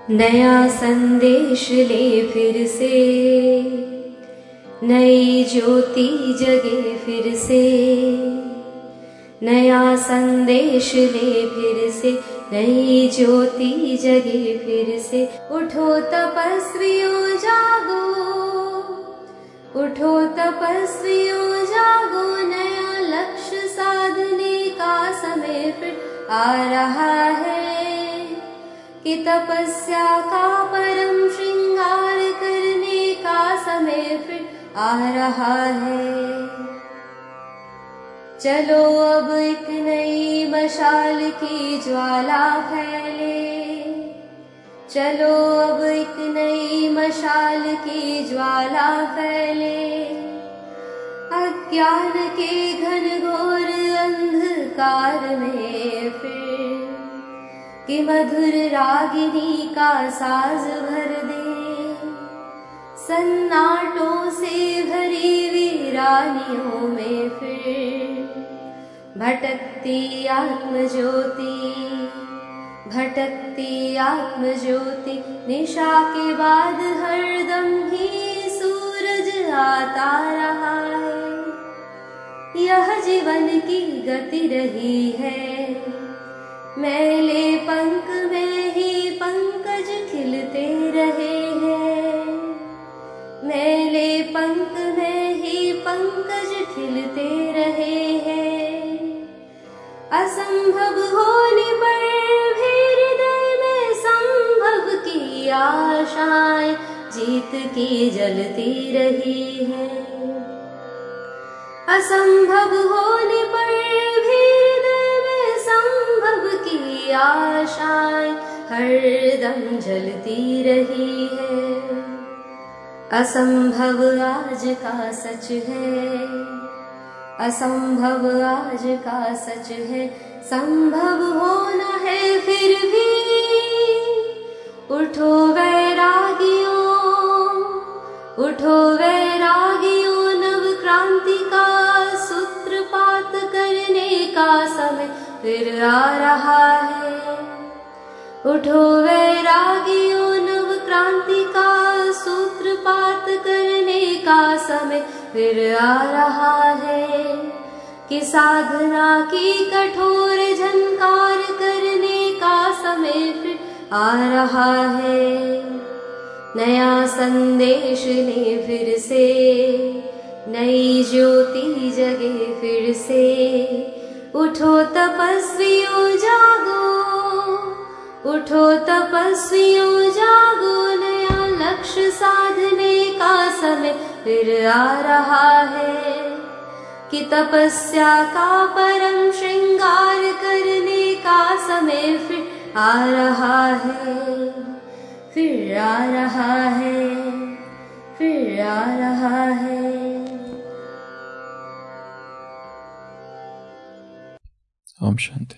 नया संदेश ले फिर से, नई ज्योति जगे फिर से। नया संदेश ले फिर से, नई ज्योति जगे फिर से। उठो तपस्वियों जागो, उठो तपस्वियों जागो। नया लक्ष्य साधने का समय फिर आ रहा है, कि तपस्या का परम श्रृंगार करने का समय फिर आ रहा है। चलो अब एक नई मशाल की ज्वाला फैले, चलो अब एक नई मशाल की ज्वाला फैले। अज्ञान के घनघोर अंधकार में फिर, कि मधुर रागिनी का साज भर दे। सन्नाटों से भरी वीरानियों में फिर भटकती आत्म ज्योति, भटकती आत्म ज्योति। निशा के बाद हरदम ही सूरज आता रहा है। यह जीवन की गति रही है, मैले पंख में ही पंकज खिलते रहे हैं। मैले पंख में ही पंकज खिलते रहे हैं। असंभव होने पर भी हृदय में संभव की आशाएं जीत की जलती रही है। असंभव होने पर भी हृदय में संभव की आशाएं हरदम जलती रही है। असंभव आज का सच है, असंभव आज का सच है। संभव होना है फिर भी, उठो वैरागियों, उठो वैरागियों। नव क्रांति का सूत्रपात करने का समय फिर आ रहा है। उठो वैरागियों, नव क्रांति का सूत्रपात करने का समय फिर आ रहा है। कि साधना की कठोर झनकार करने का समय फिर आ रहा है। नया संदेश ले फिर से, नई ज्योति जगे फिर से। उठो तपस्वियों जागो, उठो तपस्वियों जागो। नया लक्ष्य साधने का समय फिर आ रहा है, कि तपस्या का परम श्रृंगार करने का समय फिर आ रहा है, फिर आ रहा है, फिर आ रहा है। ओम शांति।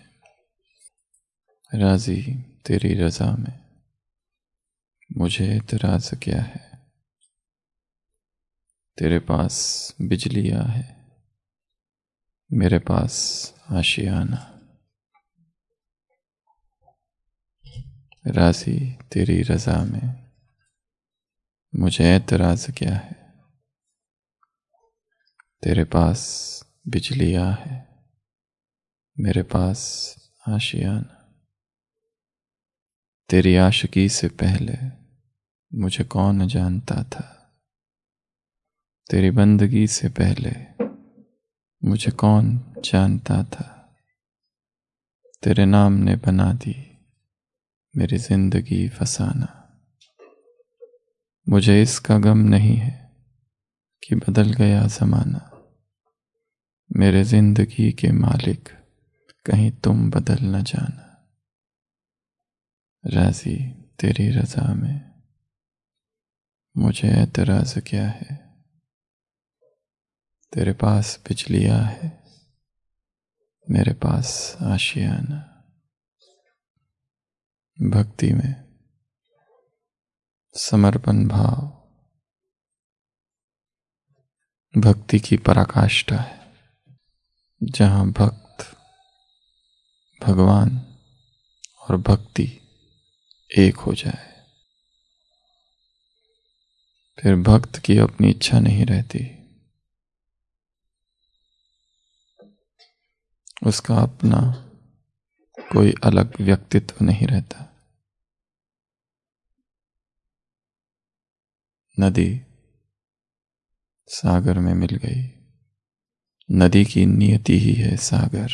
राजी तेरी रजा में मुझे एतराज क्या है। तेरे पास बिजलियाँ है, मेरे पास आशियाना। राजी तेरी रजा में मुझे एतराज क्या है। तेरे पास बिजलियाँ है, मेरे पास आशियाना। तेरी आशिकी से पहले मुझे कौन जानता था। तेरी बंदगी से पहले मुझे कौन जानता था। तेरे नाम ने बना दी मेरी जिंदगी फसाना। मुझे इसका गम नहीं है कि बदल गया ज़माना। मेरे जिंदगी के मालिक कहीं तुम बदल न जाना। राजी तेरी रजा में मुझे एतराज क्या है। तेरे पास बिजलियाँ है, मेरे पास आशियाना। भक्ति में समर्पण भाव भक्ति की पराकाष्ठा है, जहाँ भक्त, भगवान और भक्ति एक हो जाए। फिर भक्त की अपनी इच्छा नहीं रहती, उसका अपना कोई अलग व्यक्तित्व नहीं रहता। नदी सागर में मिल गई, नदी की नियति ही है सागर,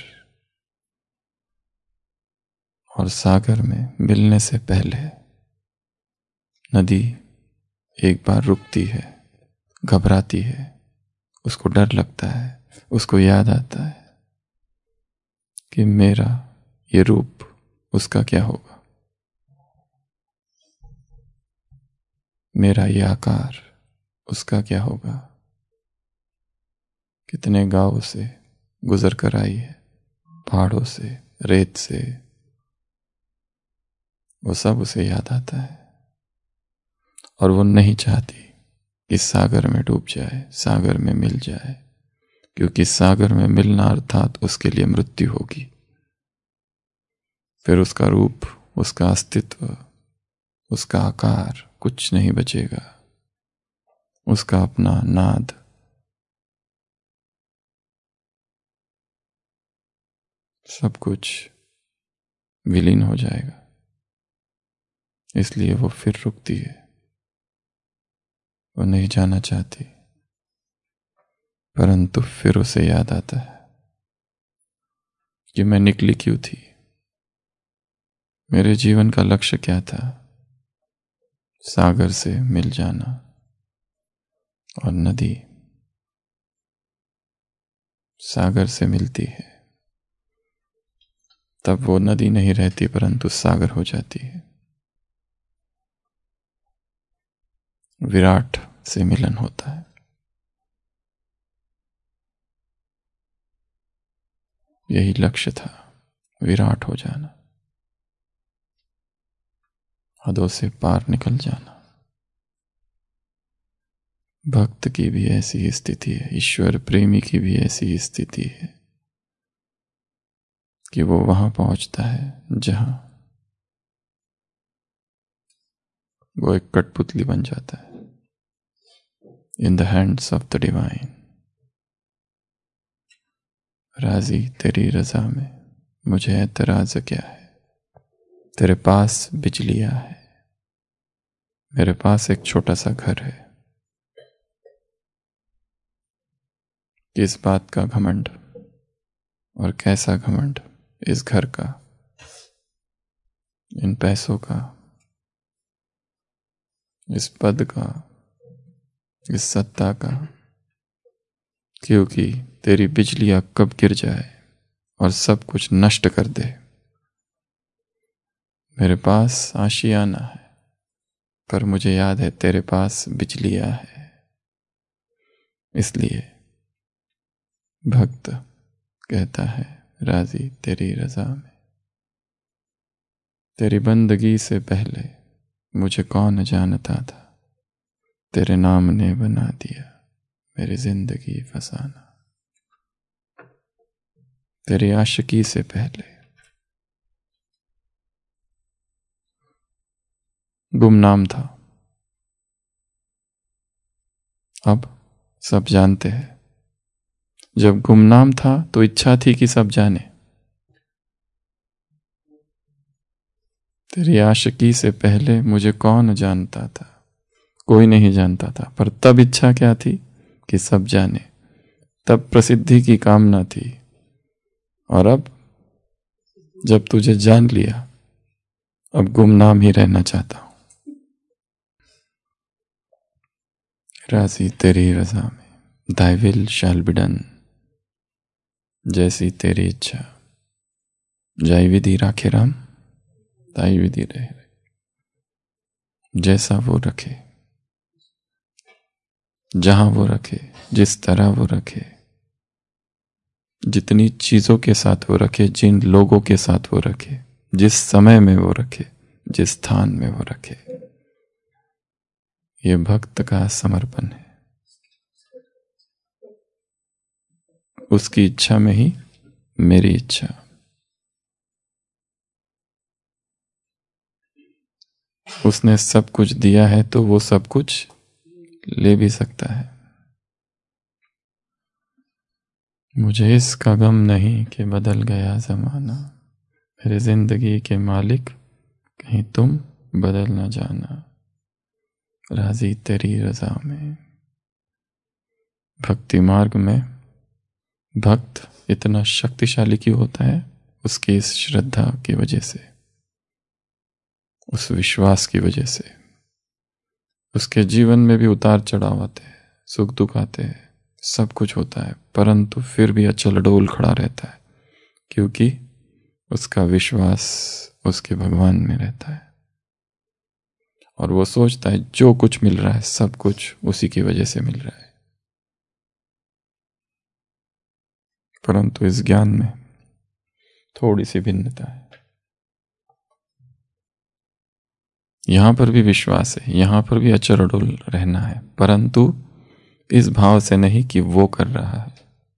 और सागर में मिलने से पहले नदी एक बार रुकती है, घबराती है, उसको डर लगता है, उसको याद आता है कि मेरा ये रूप उसका क्या होगा, मेरा ये आकार उसका क्या होगा। कितने गांव से गुजर कर आई है, पहाड़ों से, रेत से, वो सब उसे याद आता है। और वो नहीं चाहती कि सागर में डूब जाए, सागर में मिल जाए, क्योंकि सागर में मिलना अर्थात उसके लिए मृत्यु होगी। फिर उसका रूप, उसका अस्तित्व, उसका आकार कुछ नहीं बचेगा, उसका अपना नाद, सब कुछ विलीन हो जाएगा। इसलिए वो फिर रुकती है, वो नहीं जाना चाहती, परंतु फिर उसे याद आता है कि मैं निकली क्यों थी, मेरे जीवन का लक्ष्य क्या था। सागर से मिल जाना, और नदी सागर से मिलती है, तब वो नदी नहीं रहती परंतु सागर हो जाती है। विराट से मिलन होता है। यही लक्ष्य था, विराट हो जाना, हदों से पार निकल जाना। भक्त की भी ऐसी स्थिति है, ईश्वर प्रेमी की भी ऐसी स्थिति है कि वो वहां पहुंचता है जहां वो एक कठपुतली बन जाता है, in the hands of the divine. राजी तेरी रजा में मुझे एतराज क्या है, तेरे पास बिजलियां है, मेरे पास एक छोटा सा घर है। किस बात का घमंड, और कैसा घमंड इस घर का, इन पैसों का, इस पद का, इस सत्ता का, क्योंकि तेरी बिजलियां कब गिर जाए और सब कुछ नष्ट कर दे। मेरे पास आशियाना है, पर मुझे याद है तेरे पास बिजलियां है। इसलिए भक्त कहता है, राजी तेरी रजा में, तेरी बंदगी से पहले मुझे कौन जानता था, तेरे नाम ने बना दिया मेरी जिंदगी फसाना। तेरी आशिकी से पहले गुमनाम था, अब सब जानते हैं। जब गुमनाम था तो इच्छा थी कि सब जाने। तेरी आशिकी से पहले मुझे कौन जानता था, कोई नहीं जानता था, पर तब इच्छा क्या थी कि सब जाने, तब प्रसिद्धि की कामना थी। और अब जब तुझे जान लिया, अब गुमनाम ही रहना चाहता हूं। राजी तेरी रजा में, thy will shall be done, जैसी तेरी इच्छा। जय विधि राखे राम, ताई विधि रहे। जैसा वो रखे, जहां वो रखे, जिस तरह वो रखे, जितनी चीजों के साथ वो रखे, जिन लोगों के साथ वो रखे, जिस समय में वो रखे, जिस स्थान में वो रखे, ये भक्त का समर्पण है। उसकी इच्छा में ही मेरी इच्छा। उसने सब कुछ दिया है तो वो सब कुछ ले भी सकता है। मुझे इसका गम नहीं कि बदल गया ज़माना, मेरी जिंदगी के मालिक कहीं तुम बदल न जाना, राजी तेरी रजा में। भक्ति मार्ग में भक्त इतना शक्तिशाली क्यों होता है? उसकी इस श्रद्धा की वजह से, उस विश्वास की वजह से। उसके जीवन में भी उतार चढ़ाव आते हैं, सुख दुख आते हैं, सब कुछ होता है, परंतु फिर भी अचल अडोल खड़ा रहता है, क्योंकि उसका विश्वास उसके भगवान में रहता है। और वो सोचता है जो कुछ मिल रहा है सब कुछ उसी की वजह से मिल रहा है। परंतु इस ज्ञान में थोड़ी सी भिन्नता है। यहां पर भी विश्वास है, यहां पर भी अचल अडोल रहना है, परंतु इस भाव से नहीं कि वो कर रहा है।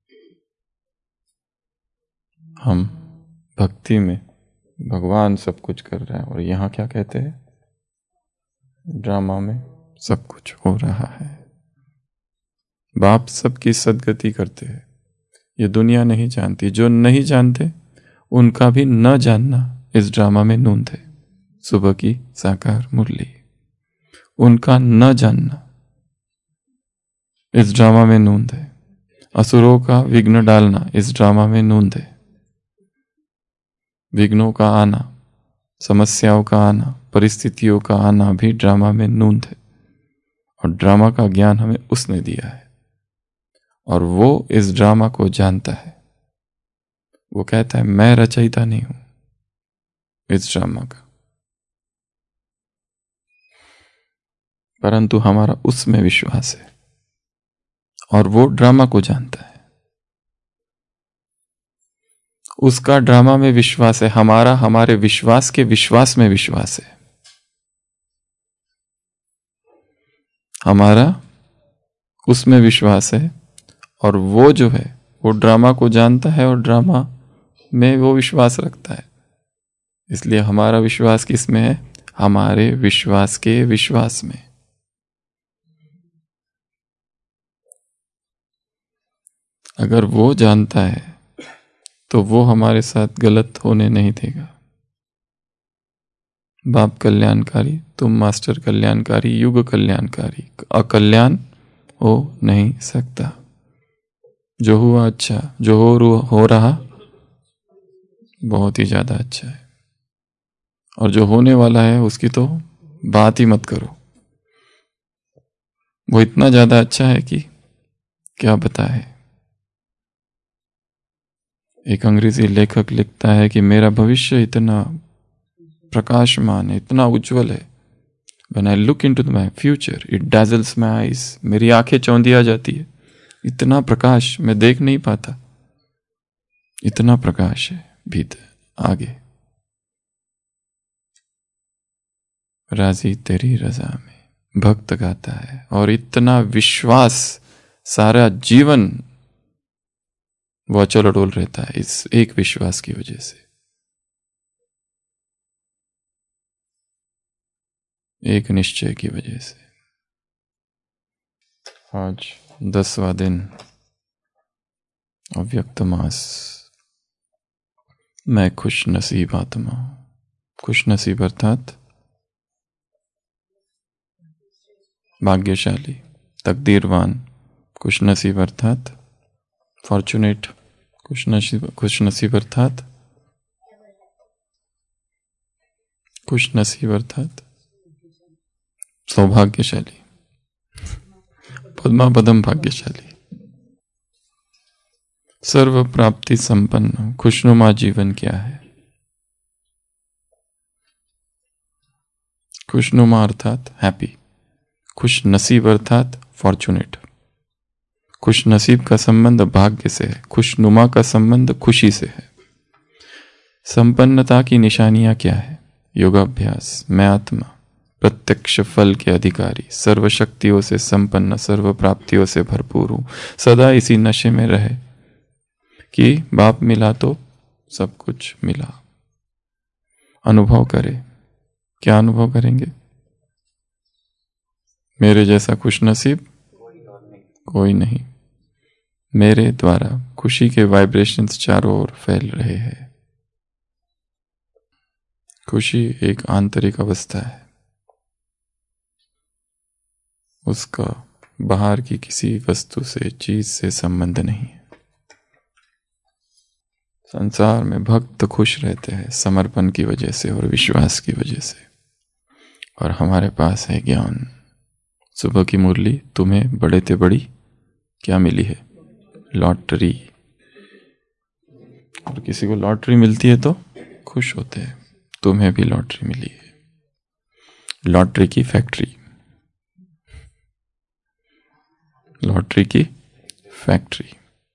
हम भक्ति में भगवान सब कुछ कर रहा है, और यहां क्या कहते हैं? ड्रामा में सब कुछ हो रहा है। बाप सबकी सदगति करते हैं, ये दुनिया नहीं जानती। जो नहीं जानते उनका भी न जानना इस ड्रामा में नूंद है। सुबह की साकार मुरली, उनका न जानना इस ड्रामा में नूंद है। असुरों का विघ्न डालना इस ड्रामा में नूंद है। विघ्नों का आना, समस्याओं का आना, परिस्थितियों का आना भी ड्रामा में नूंद है। और ड्रामा का ज्ञान हमें उसने दिया है, और वो इस ड्रामा को जानता है। वो कहता है मैं रचयिता नहीं हूं इस ड्रामा का, परंतु हमारा उसमें विश्वास है, और वो ड्रामा को जानता है। उसका ड्रामा में विश्वास है, हमारा हमारे विश्वास के विश्वास में विश्वास है। हमारा उसमें विश्वास है, और वो जो है वो ड्रामा को जानता है और ड्रामा में वो विश्वास रखता है। इसलिए हमारा विश्वास किस में है? हमारे विश्वास के विश्वास में। अगर वो जानता है तो वो हमारे साथ गलत होने नहीं देगा। बाप कल्याणकारी, तुम मास्टर कल्याणकारी, युग कल्याणकारी, अकल्याण हो नहीं सकता। जो हुआ अच्छा, जो हो रहा बहुत ही ज्यादा अच्छा है, और जो होने वाला है उसकी तो बात ही मत करो। वो इतना ज्यादा अच्छा है कि क्या बताए। एक अंग्रेजी लेखक लिखता है कि मेरा भविष्य इतना प्रकाशमान है, इतना उज्जवल है। When I look into my future, it dazzles my eyes. मेरी आंखें चौंधिया जाती है, इतना प्रकाश मैं देख नहीं पाता, इतना प्रकाश है भीतर आगे। राजी तेरी रजा में भक्त गाता है, और इतना विश्वास सारा जीवन वो अचल अडोल रहता है इस एक विश्वास की वजह से, एक निश्चय की वजह से। आज 10वां दिन अव्यक्त मास। मैं खुश नसीब आत्मा। खुश नसीब अर्थात भाग्यशाली, तकदीरवान। खुश नसीब अर्थात फॉर्चुनेट। खुश नसीब अर्थात सौभाग्यशाली, पद्मापदम भाग्यशाली, सर्व प्राप्ति संपन्न। खुशनुमा जीवन क्या है? खुशनुमा अर्थात हैप्पी, खुश नसीब अर्थात फॉर्चुनेट। खुश नसीब का संबंध भाग्य से है, खुशनुमा का संबंध खुशी से है। संपन्नता की निशानियां क्या है? योगाभ्यास, मैं आत्मा, प्रत्यक्ष फल के अधिकारी, सर्व शक्तियों से संपन्न, सर्व प्राप्तियों से भरपूर हूं। सदा इसी नशे में रहे कि बाप मिला तो सब कुछ मिला। अनुभव करे। क्या अनुभव करेंगे? मेरे जैसा खुशनसीब कोई नहीं। मेरे द्वारा खुशी के वाइब्रेशंस चारों ओर फैल रहे हैं। खुशी एक आंतरिक अवस्था है, उसका बाहर की किसी वस्तु से, चीज से संबंध नहीं है। संसार में भक्त खुश रहते हैं समर्पण की वजह से और विश्वास की वजह से, और हमारे पास है ज्ञान। सुबह की मुरली, तुम्हें बड़े ते बड़ी क्या मिली है? लॉटरी। और किसी को लॉटरी मिलती है तो खुश होते हैं। तुम्हें भी लॉटरी मिली है, लॉटरी की फैक्ट्री, लॉटरी की फैक्ट्री।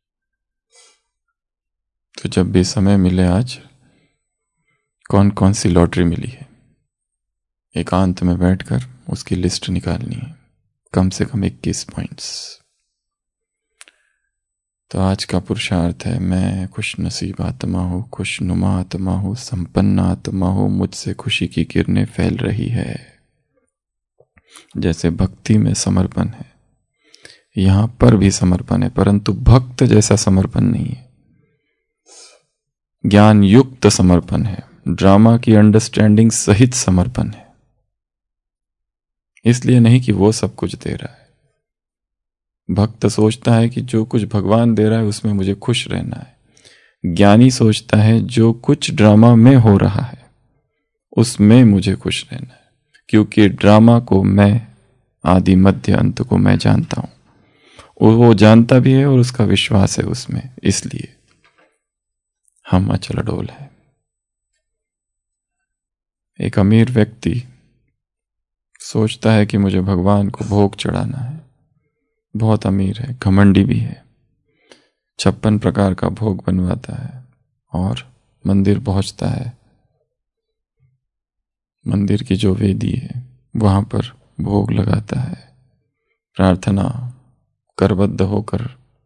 तो जब भी समय मिले, आज कौन कौन सी लॉटरी मिली है, एकांत में बैठकर उसकी लिस्ट निकालनी है, कम से कम 21 पॉइंट्स। तो आज का पुरुषार्थ है, मैं खुश नसीब आत्मा हूँ, खुशनुमा आत्मा हूँ, संपन्न आत्मा हूँ, मुझसे खुशी की किरणें फैल रही है। जैसे भक्ति में समर्पण है, यहां पर भी समर्पण है, परंतु भक्त जैसा समर्पण नहीं है। ज्ञान युक्त समर्पण है, ड्रामा की अंडरस्टैंडिंग सहित समर्पण है। इसलिए नहीं कि वो सब कुछ दे रहा है। भक्त सोचता है कि जो कुछ भगवान दे रहा है उसमें मुझे खुश रहना है। ज्ञानी सोचता है जो कुछ ड्रामा में हो रहा है उसमें मुझे खुश रहना है, क्योंकि ड्रामा को मैं, आदि मध्य अंत को मैं जानता हूं। वो जानता भी है और उसका विश्वास है उसमें, इसलिए हम अचल अडोल है। एक अमीर व्यक्ति सोचता है कि मुझे भगवान को भोग चढ़ाना है, बहुत अमीर है, घमंडी भी है, 56 प्रकार का भोग बनवाता है और मंदिर पहुंचता है। मंदिर की जो वेदी है वहां पर भोग लगाता है, प्रार्थना करबद्ध होकर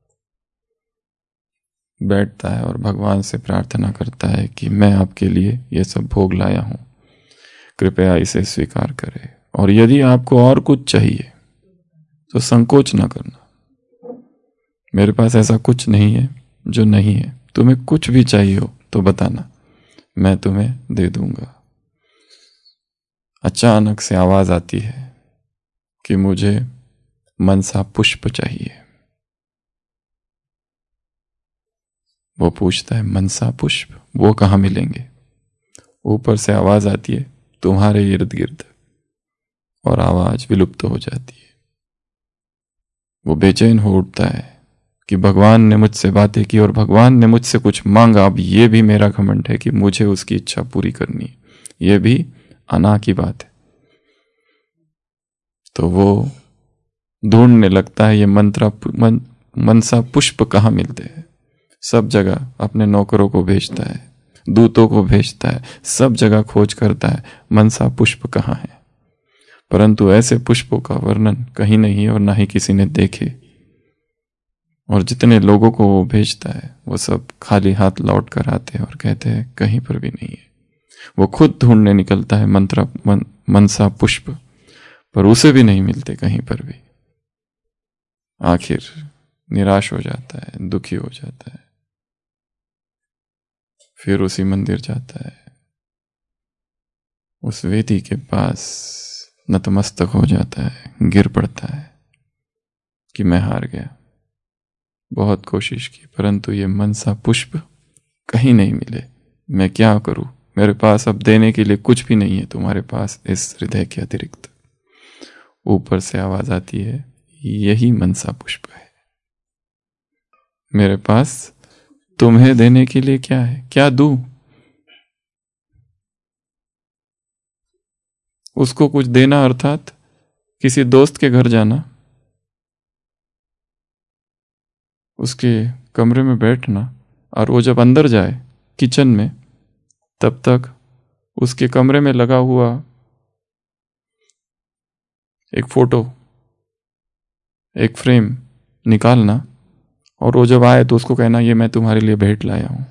बैठता है और भगवान से प्रार्थना करता है कि मैं आपके लिए ये सब भोग लाया हूं, कृपया इसे स्वीकार करें। और यदि आपको और कुछ चाहिए तो संकोच ना करना, मेरे पास ऐसा कुछ नहीं है जो नहीं है। तुम्हें कुछ भी चाहिए हो तो बताना, मैं तुम्हें दे दूंगा। अचानक से आवाज आती है कि मुझे मनसा पुष्प चाहिए। वो पूछता है, मनसा पुष्प वो कहाँ मिलेंगे? ऊपर से आवाज आती है, तुम्हारे इर्द गिर्द, और आवाज विलुप्त हो जाती है। वो बेचैन हो उठता है कि भगवान ने मुझसे बातें की और भगवान ने मुझसे कुछ मांगा। अब ये भी मेरा घमंड है कि मुझे उसकी इच्छा पूरी करनी है, ये भी अना की बात है। तो वो ढूंढने लगता है ये मनसा पुष्प कहाँ मिलते हैं। सब जगह अपने नौकरों को भेजता है, दूतों को भेजता है, सब जगह खोज करता है मनसा पुष्प कहाँ है, परंतु ऐसे पुष्पों का वर्णन कहीं नहीं और ना ही किसी ने देखे। और जितने लोगों को वो भेजता है वो सब खाली हाथ लौट कर आते हैं और कहते हैं कहीं पर भी नहीं है। वो खुद ढूंढने निकलता है मनसा पुष्प, पर उसे भी नहीं मिलते कहीं पर भी। आखिर निराश हो जाता है, दुखी हो जाता है, फिर उसी मंदिर जाता है, उस वेदी के पास नतमस्तक हो जाता है, गिर पड़ता है कि मैं हार गया, बहुत कोशिश की परंतु ये मनसा पुष्प कहीं नहीं मिले, मैं क्या करूं, मेरे पास अब देने के लिए कुछ भी नहीं है तुम्हारे पास इस हृदय के अतिरिक्त। ऊपर से आवाज आती है, यही मनसा पुष्प है, मेरे पास तुम्हें देने के लिए क्या है, क्या दूं? उसको कुछ देना अर्थात किसी दोस्त के घर जाना, उसके कमरे में बैठना, और वो जब अंदर जाए किचन में तब तक उसके कमरे में लगा हुआ एक फोटो, एक फ्रेम निकालना, और वो जब आए तो उसको कहना ये मैं तुम्हारे लिए भेंट लाया हूं।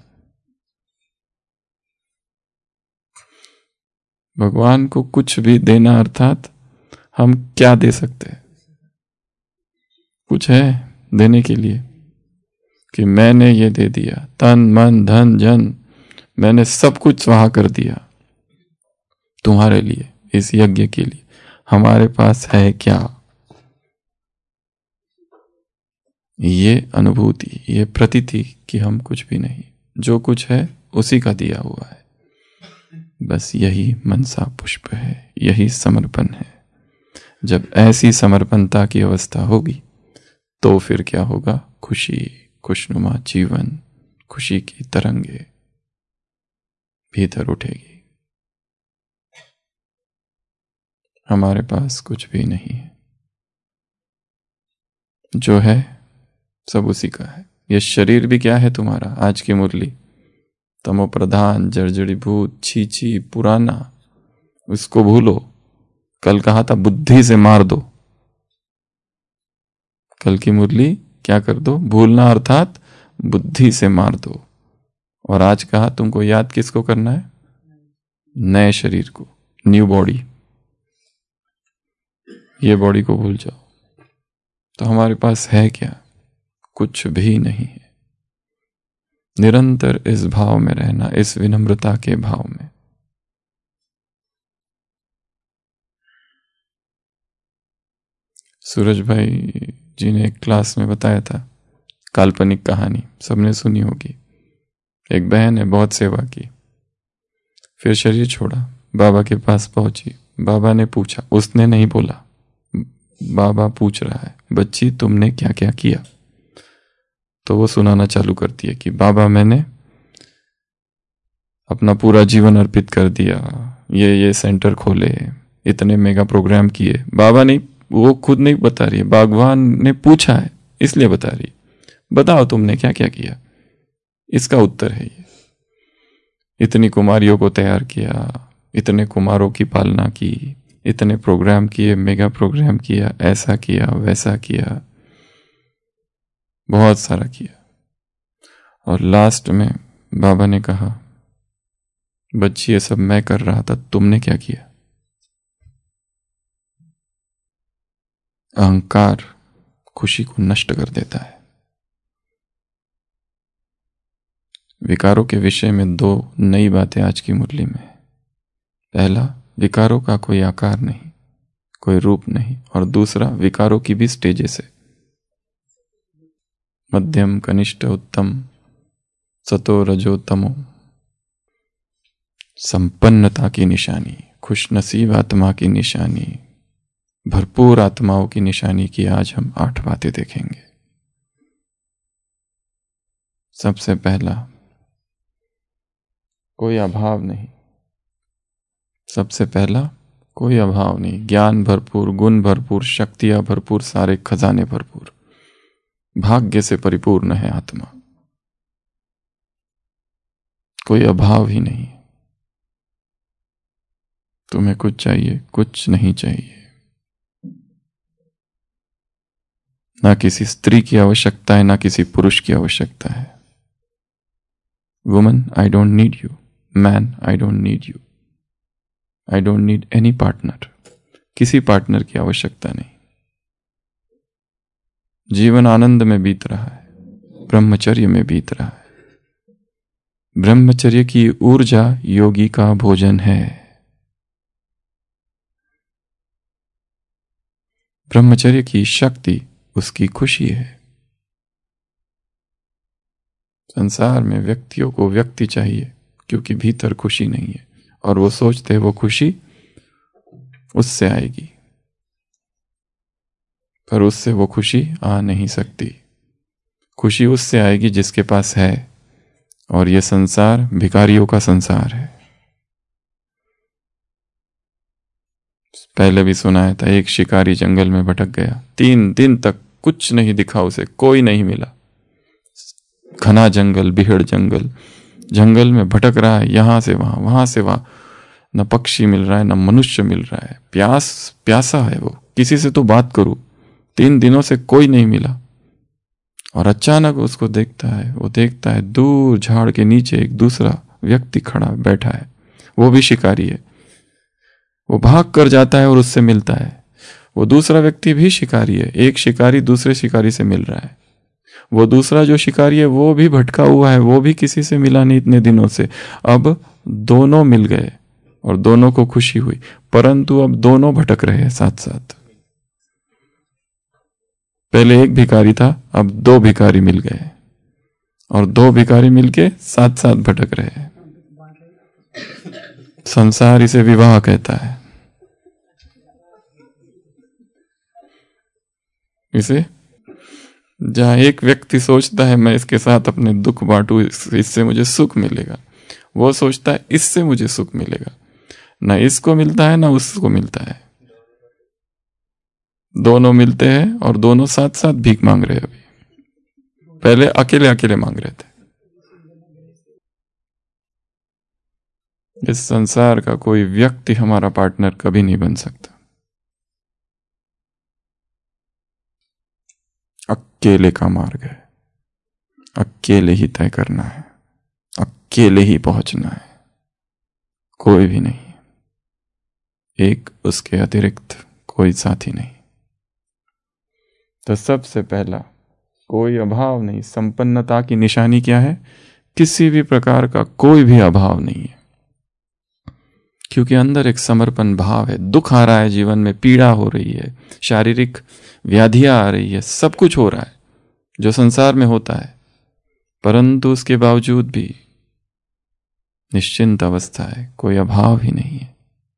भगवान को कुछ भी देना अर्थात हम क्या दे सकते हैं? कुछ है देने के लिए कि मैंने ये दे दिया, तन मन धन जन, मैंने सब कुछ स्वाहा कर दिया तुम्हारे लिए, इस यज्ञ के लिए? हमारे पास है क्या? ये अनुभूति, ये प्रतीति कि हम कुछ भी नहीं, जो कुछ है उसी का दिया हुआ है। बस यही मनसा पुष्प है, यही समर्पण है। जब ऐसी समर्पणता की अवस्था होगी तो फिर क्या होगा? खुशी, खुशनुमा जीवन, खुशी की तरंगे भीतर उठेगी। हमारे पास कुछ भी नहीं है, जो है सब उसी का है। ये शरीर भी क्या है तुम्हारा? आज की मुरली, तमो प्रधान, जर्जरीभूत, छी पुराना, उसको भूलो। कल कहा था बुद्धि से मार दो, कल की मुरली क्या कर दो? भूलना अर्थात बुद्धि से मार दो। और आज कहा तुमको याद किसको करना है? नए शरीर को, न्यू बॉडी। ये बॉडी को भूल जाओ। तो हमारे पास है क्या? कुछ भी नहीं है। निरंतर इस भाव में रहना, इस विनम्रता के भाव में। सूरज भाई जी ने एक क्लास में बताया था काल्पनिक कहानी, सबने सुनी होगी। एक बहन है, बहुत सेवा की, फिर शरीर छोड़ा, बाबा के पास पहुंची। बाबा ने पूछा, उसने नहीं बोला, बाबा पूछ रहा है, बच्ची तुमने क्या क्या किया? तो वो सुनाना चालू करती है कि बाबा मैंने अपना पूरा जीवन अर्पित कर दिया, ये सेंटर खोले, इतने मेगा प्रोग्राम किए। बाबा नहीं, वो खुद नहीं बता रही है, भगवान ने पूछा है इसलिए बता रही। बताओ तुमने क्या क्या किया? इसका उत्तर है ये, इतनी कुमारियों को तैयार किया, इतने कुमारों की पालना की, इतने प्रोग्राम किए, मेगा प्रोग्राम किया, ऐसा किया वैसा किया, बहुत सारा किया। और लास्ट में बाबा ने कहा, बच्ची ये सब मैं कर रहा था, तुमने क्या किया? अहंकार खुशी को नष्ट कर देता है। विकारों के विषय में दो नई बातें आज की मुरली में। पहला, विकारों का कोई आकार नहीं, कोई रूप नहीं। और दूसरा, विकारों की भी स्टेजेस है, मध्यम, कनिष्ठ, उत्तम, सतो, रजो, तमो। संपन्नता की निशानी, खुशनसीब आत्मा की निशानी, भरपूर आत्माओं की निशानी की आज हम 8 बातें देखेंगे। सबसे पहला, कोई अभाव नहीं। सबसे पहला, कोई अभाव नहीं। ज्ञान भरपूर, गुण भरपूर, शक्तियां भरपूर, सारे खजाने भरपूर, भाग्य से परिपूर्ण है आत्मा। कोई अभाव ही नहीं। तुम्हें कुछ चाहिए? कुछ नहीं चाहिए। ना किसी स्त्री की आवश्यकता है, ना किसी पुरुष की आवश्यकता है। Woman, I don't need you. Man, I don't need you. I don't need any partner. किसी पार्टनर की आवश्यकता नहीं। जीवन आनंद में बीत रहा है, ब्रह्मचर्य में बीत रहा है। ब्रह्मचर्य की ऊर्जा योगी का भोजन है। ब्रह्मचर्य की शक्ति उसकी खुशी है। संसार में व्यक्तियों को व्यक्ति चाहिए क्योंकि भीतर खुशी नहीं है, और वो सोचते हैं वो खुशी उससे आएगी, पर उससे वो खुशी आ नहीं सकती। खुशी उससे आएगी जिसके पास है, और ये संसार भिखारियों का संसार है। पहले भी सुनाया था, एक शिकारी जंगल में भटक गया, 3 दिन तक कुछ नहीं दिखा उसे, कोई नहीं मिला। घना जंगल, बिहड़ जंगल, जंगल में भटक रहा है, यहां से वहां, वहां से वहां। न पक्षी मिल रहा है, न मनुष्य मिल रहा है। प्यासा है वो, किसी से तो बात करूं। 3 दिनों से कोई नहीं मिला। और अचानक उसको देखता है, वो देखता है दूर झाड़ के नीचे एक दूसरा व्यक्ति खड़ा बैठा है, वो भी शिकारी है। वो भाग कर जाता है और उससे मिलता है। वो दूसरा व्यक्ति भी शिकारी है। एक शिकारी दूसरे शिकारी से मिल रहा है, वो दूसरा जो शिकारी है वो भी भटका हुआ है, वो भी किसी से मिला नहीं इतने दिनों से। अब दोनों मिल गए और दोनों को खुशी हुई, परंतु अब दोनों भटक रहे हैं साथ साथ। पहले एक भिखारी था, अब दो भिखारी मिल गए और दो भिखारी मिलके साथ साथ भटक रहे हैं। संसार इसे विवाह कहता है। इसे जहां एक व्यक्ति सोचता है मैं इसके साथ अपने दुख बांटू, इससे मुझे सुख मिलेगा, वो सोचता है इससे मुझे सुख मिलेगा, ना इसको मिलता है ना उसको मिलता है। दोनों मिलते हैं और दोनों साथ साथ भीख मांग रहे हैं। अभी पहले अकेले अकेले मांग रहे थे। इस संसार का कोई व्यक्ति हमारा पार्टनर कभी नहीं बन सकता। अकेले का मार्ग है, अकेले ही तय करना है, अकेले ही पहुंचना है, कोई भी नहीं, एक उसके अतिरिक्त कोई साथी नहीं। तो सबसे पहला, कोई अभाव नहीं। संपन्नता की निशानी क्या है? किसी भी प्रकार का कोई भी अभाव नहीं है, क्योंकि अंदर एक समर्पण भाव है। दुख आ रहा है, जीवन में पीड़ा हो रही है, शारीरिक व्याधियां आ रही है, सब कुछ हो रहा है जो संसार में होता है, परंतु उसके बावजूद भी निश्चिंत अवस्था है, कोई अभाव ही नहीं है।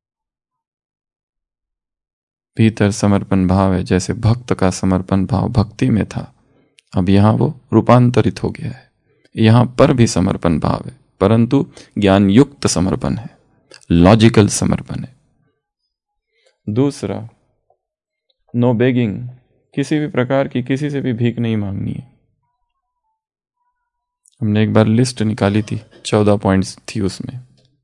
भीतर समर्पण भाव है। जैसे भक्त का समर्पण भाव भक्ति में था, अब यहां वो रूपांतरित हो गया है। यहां पर भी समर्पण भाव है, परंतु ज्ञान युक्त समर्पण है, लॉजिकल समर्पण है। दूसरा, नो बेगिंग। किसी भी प्रकार की किसी से भी भीख नहीं मांगनी है। हमने एक बार लिस्ट निकाली थी, 14 पॉइंट्स थी उसमें।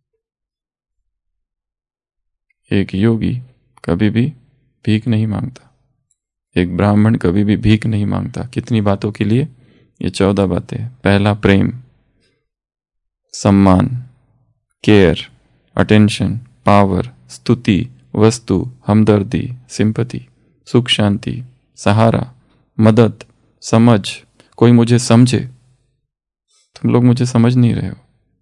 एक योगी कभी भी भीख नहीं मांगता, एक ब्राह्मण कभी भी भीख नहीं मांगता। कितनी बातों के लिए? ये 14 बातें। पहला, प्रेम, सम्मान, केयर, अटेंशन, पावर, स्तुति, वस्तु, हमदर्दी, सिंपैथी, सुख शांति, सहारा, मदद, समझ। कोई मुझे समझे। तुम लोग मुझे समझ नहीं रहे हो।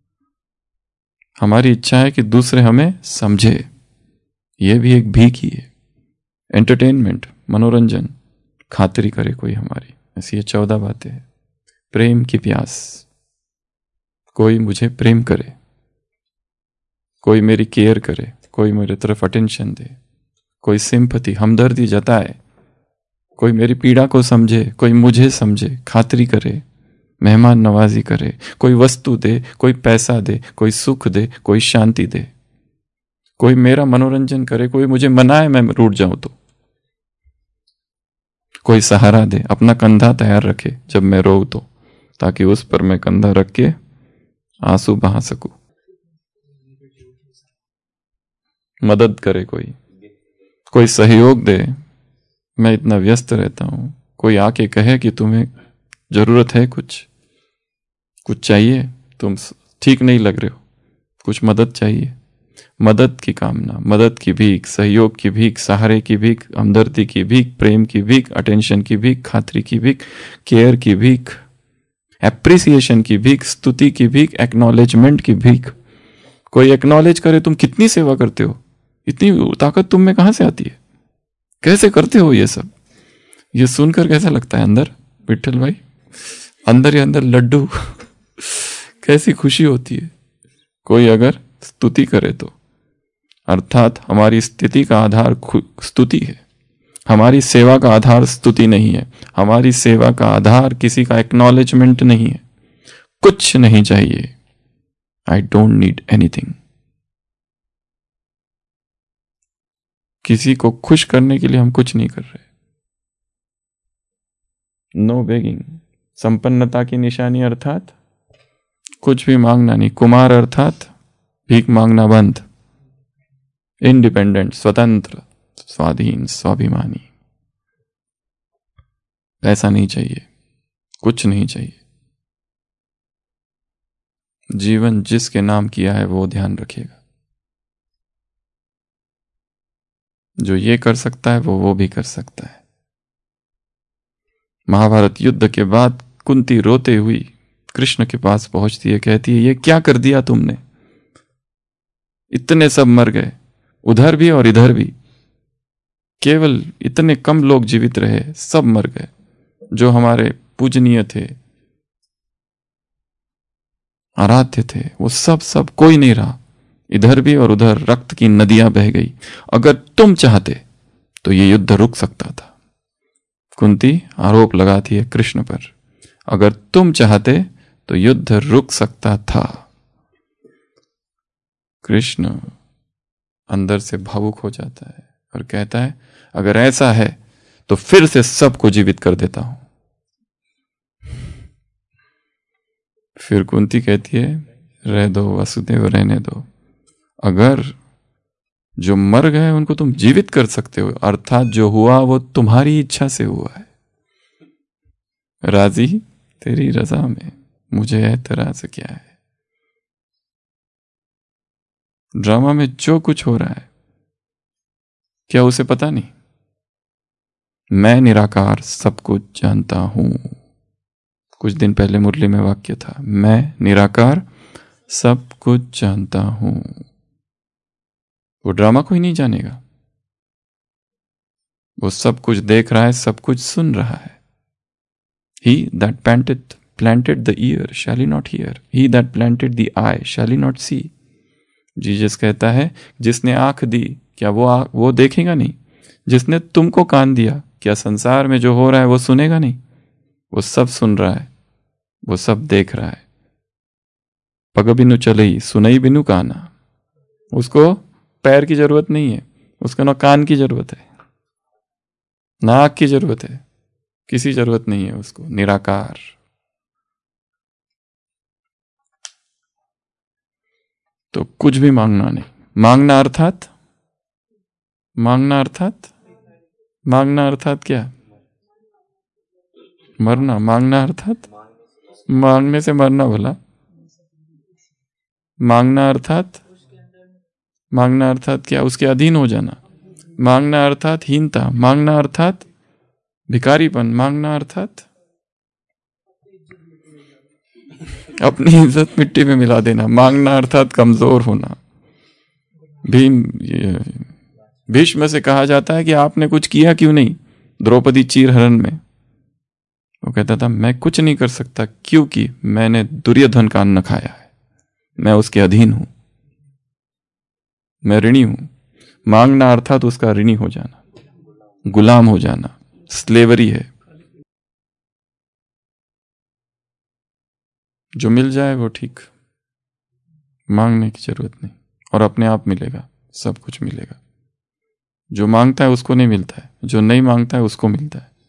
हमारी इच्छा है कि दूसरे हमें समझे, यह भी एक भीख ही है। एंटरटेनमेंट, मनोरंजन, खातिरी करे कोई हमारी, ऐसी ये 14 बातें हैं। प्रेम की प्यास, कोई मुझे प्रेम करे, कोई मेरी केयर करे, कोई मेरे तरफ अटेंशन दे, कोई सिंपैथी, हमदर्दी जताए, कोई मेरी पीड़ा को समझे, कोई मुझे समझे, खातिरी करे, मेहमान नवाजी करे, कोई वस्तु दे, कोई पैसा दे, कोई सुख दे, कोई शांति दे, कोई मेरा मनोरंजन करे, कोई मुझे मनाए मैं रूठ जाऊं तो, कोई सहारा दे, अपना कंधा तैयार रखे जब मैं रोऊं तो, ताकि उस पर मैं कंधा रख के आंसू बहा सकूं। मदद करे, कोई सहयोग दे, मैं इतना व्यस्त रहता हूं, कोई आके कहे कि तुम्हें जरूरत है, कुछ चाहिए, तुम ठीक नहीं लग रहे हो, कुछ मदद चाहिए। मदद की कामना, मदद की भीख, सहयोग की भीख, सहारे की भीख, हमदर्दी की भीख, प्रेम की भीख, अटेंशन की भीख, खातिरी की भीख, केयर की भीख, एप्रिसिएशन की भीख, स्तुति की भीख, एक्नॉलेजमेंट की भीख। कोई एक्नॉलेज करे, तुम कितनी सेवा करते हो, इतनी ताकत तुम में कहां से आती है, कैसे करते हो ये सब। ये सुनकर कैसा लगता है अंदर, विठल भाई, अंदर ही अंदर लड्डू कैसी खुशी होती है। कोई अगर स्तुति करे तो, अर्थात हमारी स्थिति का आधार स्तुति है, हमारी सेवा का आधार स्तुति नहीं है, हमारी सेवा का आधार किसी का एक्नॉलेजमेंट नहीं है। कुछ नहीं चाहिए, आई डोंट नीड एनीथिंग। किसी को खुश करने के लिए हम कुछ नहीं कर रहे। नो बेगिंग, संपन्नता की निशानी, अर्थात कुछ भी मांगना नहीं। कुमार अर्थात भीख मांगना बंद, इंडिपेंडेंट, स्वतंत्र, स्वाधीन, स्वाभिमानी। पैसा नहीं चाहिए, कुछ नहीं चाहिए। जीवन जिसके नाम किया है वो ध्यान रखिएगा। जो ये कर सकता है वो भी कर सकता है। महाभारत युद्ध के बाद कुंती रोते हुई कृष्ण के पास पहुंचती है, कहती है ये क्या कर दिया तुमने, इतने सब मर गए, उधर भी और इधर भी, केवल इतने कम लोग जीवित रहे, सब मर गए, जो हमारे पूजनीय थे, आराध्य थे, वो सब कोई नहीं रहा, इधर भी और उधर रक्त की नदियां बह गई, अगर तुम चाहते तो ये युद्ध रुक सकता था। कुंती आरोप लगाती है कृष्ण पर, अगर तुम चाहते तो युद्ध रुक सकता था। कृष्ण अंदर से भावुक हो जाता है और कहता है अगर ऐसा है तो फिर से सबको जीवित कर देता हूं। फिर कुंती कहती है रह दो वसुदेव, रहने दो, अगर जो मर गए उनको तुम जीवित कर सकते हो, अर्थात जो हुआ वो तुम्हारी इच्छा से हुआ है, राजी तेरी रजा में, मुझे एतराज क्या है। ड्रामा में जो कुछ हो रहा है क्या उसे पता नहीं? मैं निराकार सब कुछ जानता हूं। कुछ दिन पहले मुरली में वाक्य था, मैं निराकार सब कुछ जानता हूं। वो ड्रामा कोई नहीं जानेगा, वो सब कुछ देख रहा है, सब कुछ सुन रहा है। He that planted the ear shall he not hear, he that planted the eye shall he not see। Jesus कहता है जिसने आंख दी क्या वो देखेगा नहीं, जिसने तुमको कान दिया क्या संसार में जो हो रहा है वो सुनेगा नहीं? वो सब सुन रहा है, वो सब देख रहा है। पग बिनु चलई सुनई बिनु काना, उसको पैर की जरूरत नहीं है, उसको ना कान की जरूरत है, ना आंख की जरूरत है, किसी जरूरत नहीं है उसको, निराकार। तो कुछ भी मांगना नहीं। मांगना अर्थात मांगना अर्थात क्या? मरना। मांगना अर्थात मांगने से मरना भला। मांगना अर्थात क्या? उसके अधीन हो जाना। मांगना अर्थात हीनता। मांगना अर्थात भिखारीपन। मांगना अर्थात अपनी इज्जत मिट्टी में मिला देना। मांगना अर्थात कमजोर होना। भीष्म से कहा जाता है कि आपने कुछ किया क्यों नहीं द्रौपदी चीरहरण में? वो कहता था मैं कुछ नहीं कर सकता क्योंकि मैंने दुर्योधन का अन्न खाया है, मैं उसके अधीन हूं, मैं ऋणी हूं। मांगना अर्थात उसका ऋणी हो जाना, गुलाम हो जाना, स्लेवरी है। जो मिल जाए वो ठीक, मांगने की जरूरत नहीं, और अपने आप मिलेगा, सब कुछ मिलेगा। जो मांगता है उसको नहीं मिलता है, जो नहीं मांगता है उसको मिलता है।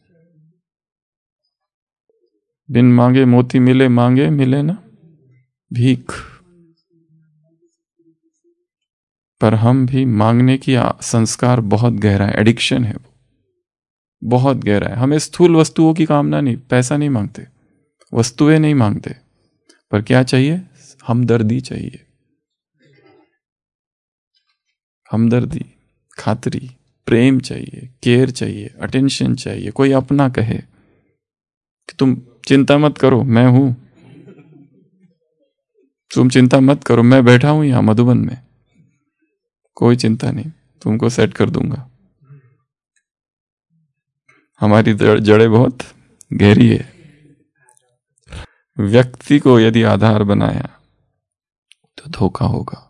बिन मांगे मोती मिले, मांगे मिले ना भीख। पर हम भी मांगने की संस्कार बहुत गहरा है, एडिक्शन है वो, बहुत गहरा है। हमें स्थूल वस्तुओं की कामना नहीं, पैसा नहीं मांगते, वस्तुएं नहीं मांगते, पर क्या चाहिए? हमदर्दी चाहिए। हमदर्दी, खातरी, प्रेम चाहिए, केयर चाहिए, अटेंशन चाहिए। कोई अपना कहे कि तुम चिंता मत करो, मैं हूं, तुम चिंता मत करो, मैं बैठा हूं यहां मधुबन में, कोई चिंता नहीं, तुमको सेट कर दूंगा। हमारी जड़ें बहुत गहरी है। व्यक्ति को यदि आधार बनाया तो धोखा होगा।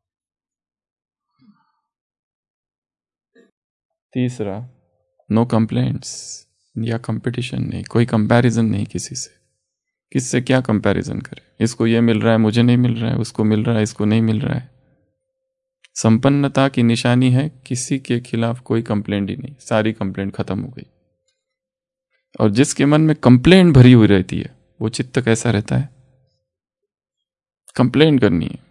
तीसरा, नो कंप्लेंट्स या कंपटीशन नहीं, कोई कंपैरिजन नहीं किसी से। किससे क्या कंपैरिजन करे? इसको ये मिल रहा है, मुझे नहीं मिल रहा है, उसको मिल रहा है, इसको नहीं मिल रहा है। संपन्नता की निशानी है किसी के खिलाफ कोई कंप्लेंट ही नहीं, सारी कंप्लेंट खत्म हो गई। और जिसके मन में कंप्लेंट भरी हुई रहती है वो चित्त कैसा रहता है? कंप्लेंट करनी है,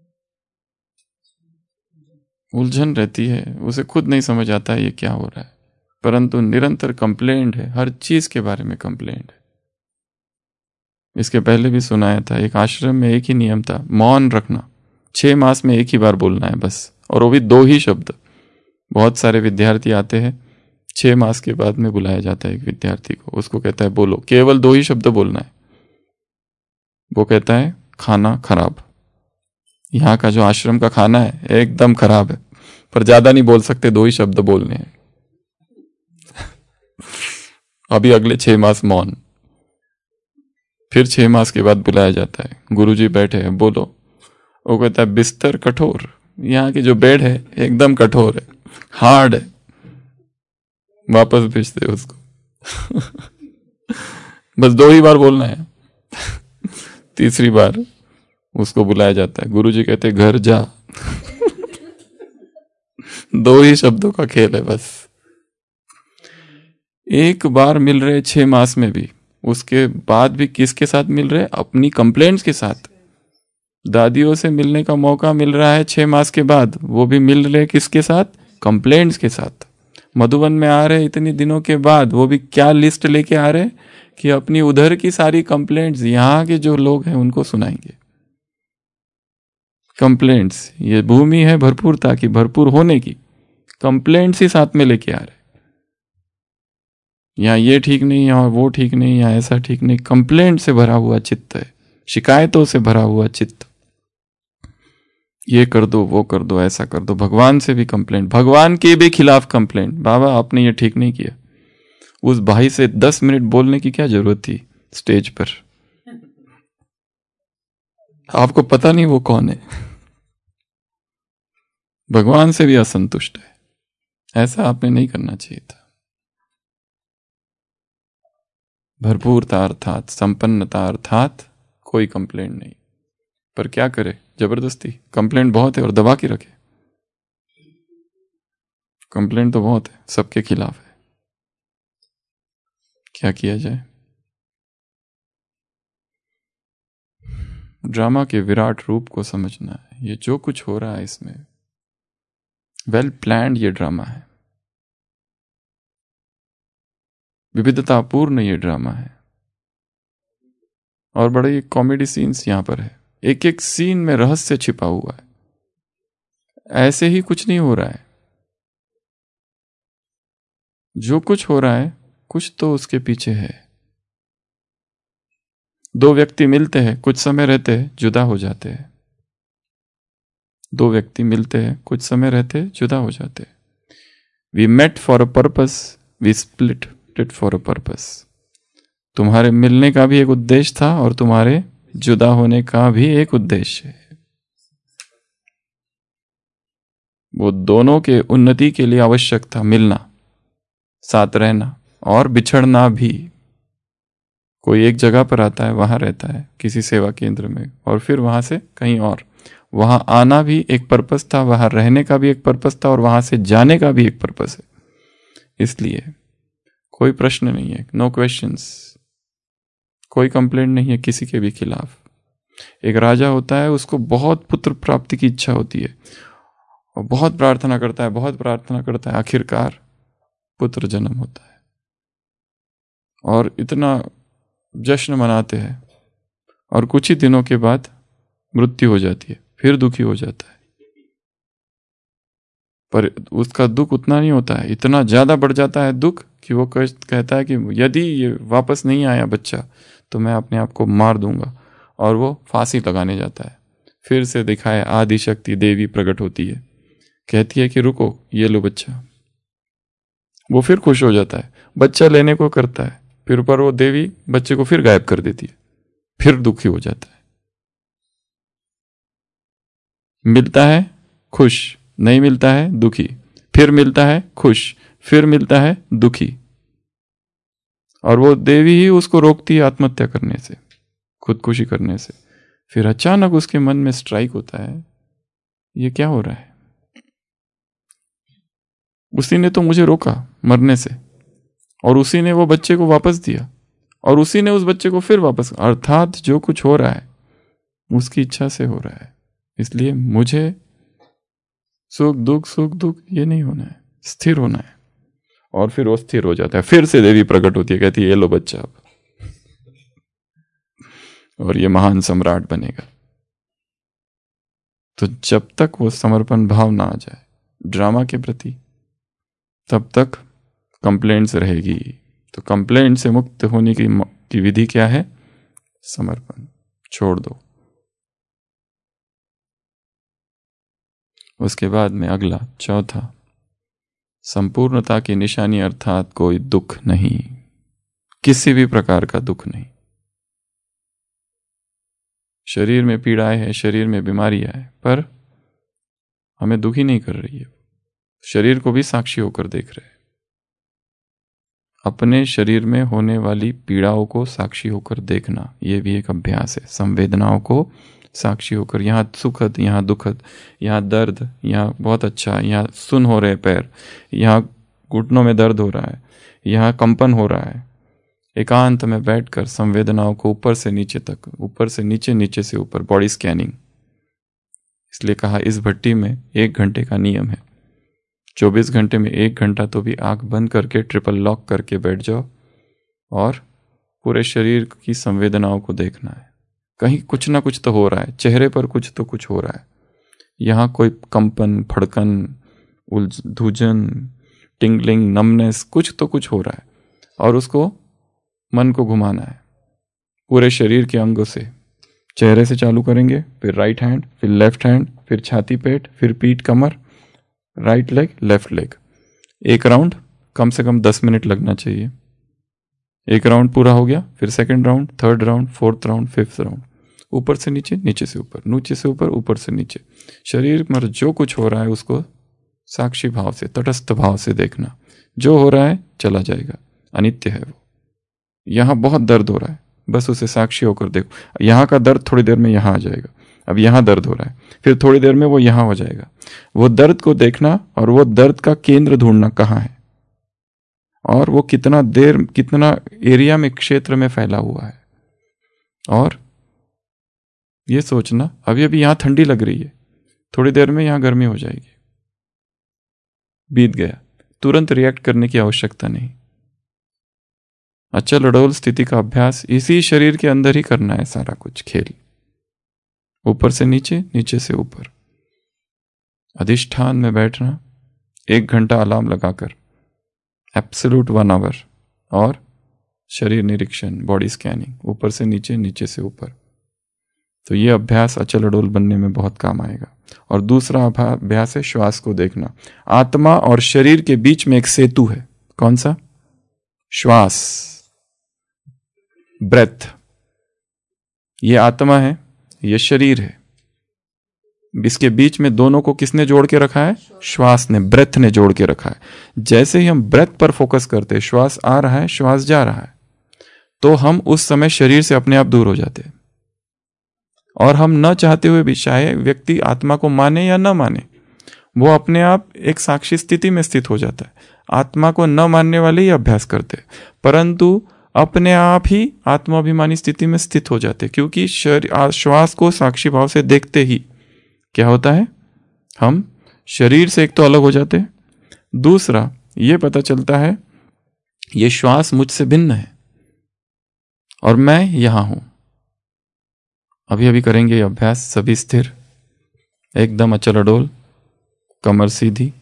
उलझन रहती है, उसे खुद नहीं समझ आता है ये क्या हो रहा है, परंतु निरंतर कंप्लेंट है, हर चीज के बारे में कंप्लेंट है। इसके पहले भी सुनाया था, एक आश्रम में एक ही नियम था, मौन रखना, 6 मास में एक ही बार बोलना है बस, और वो भी 2 ही शब्द, बहुत सारे विद्यार्थी आते हैं, 6 मास के बाद में बुलाया जाता है एक विद्यार्थी को, उसको कहता है बोलो, केवल 2 ही शब्द बोलना है। वो कहता है खाना खराब। यहाँ का जो आश्रम का खाना है एकदम खराब है, पर ज्यादा नहीं बोल सकते, 2 ही शब्द बोलने हैं। अभी अगले 6 मास मौन। फिर 6 मास के बाद बुलाया जाता है, गुरुजी बैठे हैं, बोलो। वो कहता है बिस्तर कठोर, यहाँ की जो बेड है एकदम कठोर है, हार्ड है। वापस भेजते उसको। बस 2 ही बार बोलना है। तीसरी बार उसको बुलाया जाता है, गुरुजी कहते घर जा। 2 ही शब्दों का खेल है बस। एक बार मिल रहे 6 मास में भी, उसके बाद भी किसके साथ मिल रहे? अपनी कंप्लेंट्स के साथ। दादियों से मिलने का मौका मिल रहा है 6 मास के बाद, वो भी मिल रहे किसके साथ? कंप्लेंट्स के साथ। मधुबन में आ रहे इतने दिनों के बाद, वो भी क्या लिस्ट लेके आ रहे कि अपनी उधर की सारी कंप्लेंट्स यहाँ के जो लोग हैं उनको सुनाएंगे। कंप्लेंट्स, ये भूमि है भरपूरता की, भरपूर होने की, कंप्लेंट्स ही साथ में लेके आ रहे। यहाँ ये ठीक नहीं, यहाँ वो ठीक नहीं, यहाँ ऐसा ठीक नहीं, कंप्लेंट से भरा हुआ चित्त है, शिकायतों से भरा हुआ चित्त। ये कर दो, वो कर दो, ऐसा कर दो। भगवान से भी कंप्लेंट, भगवान के भी खिलाफ कंप्लेंट, बाबा आपने ये ठीक नहीं किया। उस भाई से 10 मिनट बोलने की क्या जरूरत थी स्टेज पर? आपको पता नहीं वो कौन है। भगवान से भी असंतुष्ट है, ऐसा आपने नहीं करना चाहिए था। भरपूरता अर्थात संपन्नता अर्थात कोई कंप्लेंट नहीं, पर क्या करे, जबरदस्ती कंप्लेंट बहुत है और दबा के रखे। कंप्लेंट तो बहुत है, सबके खिलाफ है, क्या किया जाए। ड्रामा के विराट रूप को समझना है। ये जो कुछ हो रहा है इसमें वेल प्लान्ड ये ड्रामा है, विविधतापूर्ण ये ड्रामा है, और बड़े कॉमेडी सीन्स यहां पर है। एक एक सीन में रहस्य छिपा हुआ है, ऐसे ही कुछ नहीं हो रहा है। जो कुछ हो रहा है कुछ तो उसके पीछे है। 2 व्यक्ति मिलते हैं, कुछ समय रहते हैं, जुदा हो जाते हैं। 2 व्यक्ति मिलते हैं, कुछ समय रहते, जुदा हो जाते हैं। We met for a purpose, we split it for a purpose. तुम्हारे मिलने का भी एक उद्देश्य था और तुम्हारे जुदा होने का भी एक उद्देश्य है। वो दोनों के उन्नति के लिए आवश्यक था मिलना, साथ रहना और बिछड़ना भी। कोई एक जगह पर आता है, वहां रहता है किसी सेवा केंद्र में, और फिर वहां से कहीं और। वहां आना भी एक पर्पस था, वहां रहने का भी एक पर्पस था, और वहां से जाने का भी एक पर्पस है। इसलिए कोई प्रश्न नहीं है, नो क्वेश्चंस, कोई कंप्लेंट नहीं है किसी के भी खिलाफ। एक राजा होता है, उसको बहुत पुत्र प्राप्ति की इच्छा होती है और बहुत प्रार्थना करता है, बहुत प्रार्थना करता है, आखिरकार पुत्र जन्म होता है और इतना जश्न मनाते हैं, और कुछ ही दिनों के बाद मृत्यु हो जाती है। फिर दुखी हो जाता है, पर उसका दुख उतना नहीं होता है, इतना ज्यादा बढ़ जाता है दुख कि वो कहता है कि यदि ये वापस नहीं आया बच्चा तो मैं अपने आप को मार दूंगा, और वो फांसी लगाने जाता है। फिर से दिखाए आदि शक्ति देवी प्रकट होती है, कहती है कि रुको, ये लो बच्चा। वो फिर खुश हो जाता है, बच्चा लेने को करता है, फिर पर वो देवी बच्चे को फिर गायब कर देती है, फिर दुखी हो जाता है। मिलता है खुश, नहीं मिलता है दुखी, फिर मिलता है खुश, फिर मिलता है दुखी, और वो देवी ही उसको रोकती है आत्महत्या करने से, खुदकुशी करने से। फिर अचानक उसके मन में स्ट्राइक होता है, ये क्या हो रहा है? उसी ने तो मुझे रोका मरने से, और उसी ने वो बच्चे को वापस दिया, और उसी ने उस बच्चे को फिर वापस। अर्थात जो कुछ हो रहा है उसकी इच्छा से हो रहा है। इसलिए मुझे सुख दुख ये नहीं होना है, स्थिर होना है। और फिर वो स्थिर हो जाता है, फिर से देवी प्रकट होती है, कहती है ये लो बच्चा अब, और ये महान सम्राट बनेगा। तो जब तक वो समर्पण भाव ना आ जाए ड्रामा के प्रति, तब तक कंप्लेंट्स रहेगी। तो कंप्लेंट से मुक्त होने की विधि क्या है? समर्पण, छोड़ दो। उसके बाद में अगला चौथा, संपूर्णता की निशानी अर्थात कोई दुख नहीं, किसी भी प्रकार का दुख नहीं। शरीर में पीड़ाएं है, शरीर में बीमारियां है, पर हमें दुखी नहीं कर रही है। शरीर को भी साक्षी होकर देख रहे हैं। अपने शरीर में होने वाली पीड़ाओं को साक्षी होकर देखना, यह भी एक अभ्यास है। संवेदनाओं को साक्षी होकर, यहाँ सुखद, यहाँ दुखद, यहाँ दर्द, यहाँ बहुत अच्छा, यहाँ सुन हो रहे पैर, यहाँ घुटनों में दर्द हो रहा है, यहाँ कंपन हो रहा है। एकांत में बैठकर संवेदनाओं को ऊपर से नीचे तक, ऊपर से नीचे, नीचे से ऊपर, बॉडी स्कैनिंग। इसलिए कहा इस भट्टी में 1 घंटे का नियम है। 24 घंटे में 1 घंटा तो भी आंख बंद करके ट्रिपल लॉक करके बैठ जाओ और पूरे शरीर की संवेदनाओं को देखना है। कहीं कुछ ना कुछ तो हो रहा है, चेहरे पर कुछ तो कुछ हो रहा है। यहाँ कोई कंपन, फड़कन, धुजन, टिंगलिंग, नमनेस, कुछ तो कुछ हो रहा है और उसको मन को घुमाना है पूरे शरीर के अंगों से। चेहरे से चालू करेंगे, फिर राइट हैंड, फिर लेफ्ट हैंड, फिर छाती पेट, फिर पीठ कमर, राइट लेग, लेफ्ट लेग। एक राउंड कम से कम 10 मिनट लगना चाहिए। एक राउंड पूरा हो गया, फिर second round, third round, fourth round, fifth round. ऊपर से नीचे, नीचे से ऊपर, नीचे से ऊपर, ऊपर से नीचे। शरीर में जो कुछ हो रहा है उसको साक्षी भाव से, तटस्थ भाव से देखना। जो हो रहा है चला जाएगा, अनित्य है वो। यहाँ बहुत दर्द हो रहा है, बस उसे साक्षी होकर देखो। यहाँ का दर्द थोड़ी देर में यहाँ आ जाएगा। अब यहाँ दर्द हो रहा है, फिर थोड़ी देर में वो यहाँ हो जाएगा। वो दर्द को देखना और वो दर्द का केंद्र ढूंढना कहाँ है और वो कितना देर, कितना एरिया में, क्षेत्र में फैला हुआ है। और ये सोचना अभी अभी यहाँ ठंडी लग रही है, थोड़ी देर में यहाँ गर्मी हो जाएगी। बीत गया, तुरंत रिएक्ट करने की आवश्यकता नहीं। अचल अडोल स्थिति का अभ्यास इसी शरीर के अंदर ही करना है। सारा कुछ खेल ऊपर से नीचे, नीचे से ऊपर। अधिष्ठान में बैठना, 1 घंटा अलार्म लगाकर, एब्सोल्यूट 1 आवर, और शरीर निरीक्षण, बॉडी स्कैनिंग, ऊपर से नीचे, नीचे से ऊपर। तो ये अभ्यास अचल अडोल बनने में बहुत काम आएगा। और दूसरा अभ्यास है श्वास को देखना। आत्मा और शरीर के बीच में एक सेतु है। कौन सा? श्वास, ब्रेथ। ये आत्मा है, ये शरीर है। इसके बीच में दोनों को किसने जोड़ के रखा है? श्वास ने, ब्रेथ ने जोड़ के रखा है। जैसे ही हम ब्रेथ पर फोकस करते हैं, श्वास आ रहा है, श्वास जा रहा है, तो हम उस समय शरीर से अपने आप दूर हो जाते हैं। और हम न चाहते हुए भी, चाहे व्यक्ति आत्मा को माने या न माने, वो अपने आप एक साक्षी स्थिति में स्थित हो जाता है। आत्मा को न मानने वाले ही अभ्यास करते हैं, परंतु अपने आप ही आत्माभिमानी स्थिति में स्थित हो जाते हैं। क्योंकि श्वास को साक्षी भाव से देखते ही क्या होता है, हम शरीर से एक तो अलग हो जाते हैं, दूसरा ये पता चलता है ये श्वास मुझसे भिन्न है और मैं यहां हूं। अभी अभी करेंगे ये अभ्यास, सभी स्थिर, एकदम अचल अडोल, कमर सीधी।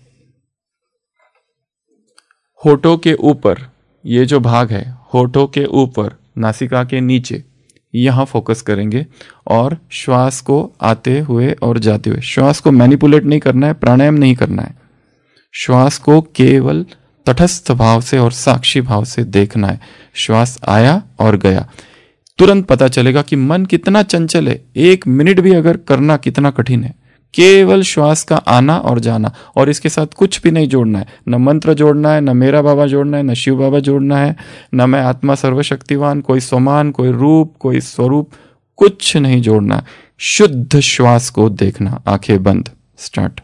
होठों के ऊपर, ये जो भाग है होठों के ऊपर, नासिका के नीचे, यहां फोकस करेंगे और श्वास को आते हुए और जाते हुए, श्वास को मैनिपुलेट नहीं करना है, प्राणायाम नहीं करना है। श्वास को केवल तटस्थ भाव से और साक्षी भाव से देखना है। श्वास आया और गया, तुरंत पता चलेगा कि मन कितना चंचल है। 1 मिनट भी अगर करना कितना कठिन है। केवल श्वास का आना और जाना, और इसके साथ कुछ भी नहीं जोड़ना है। न मंत्र जोड़ना है, न मेरा बाबा जोड़ना है, न शिव बाबा जोड़ना है, न मैं आत्मा सर्वशक्तिवान, कोई समान, कोई रूप, कोई स्वरूप, कुछ नहीं जोड़ना। शुद्ध श्वास को देखना, आंखें बंद। स्टार्ट।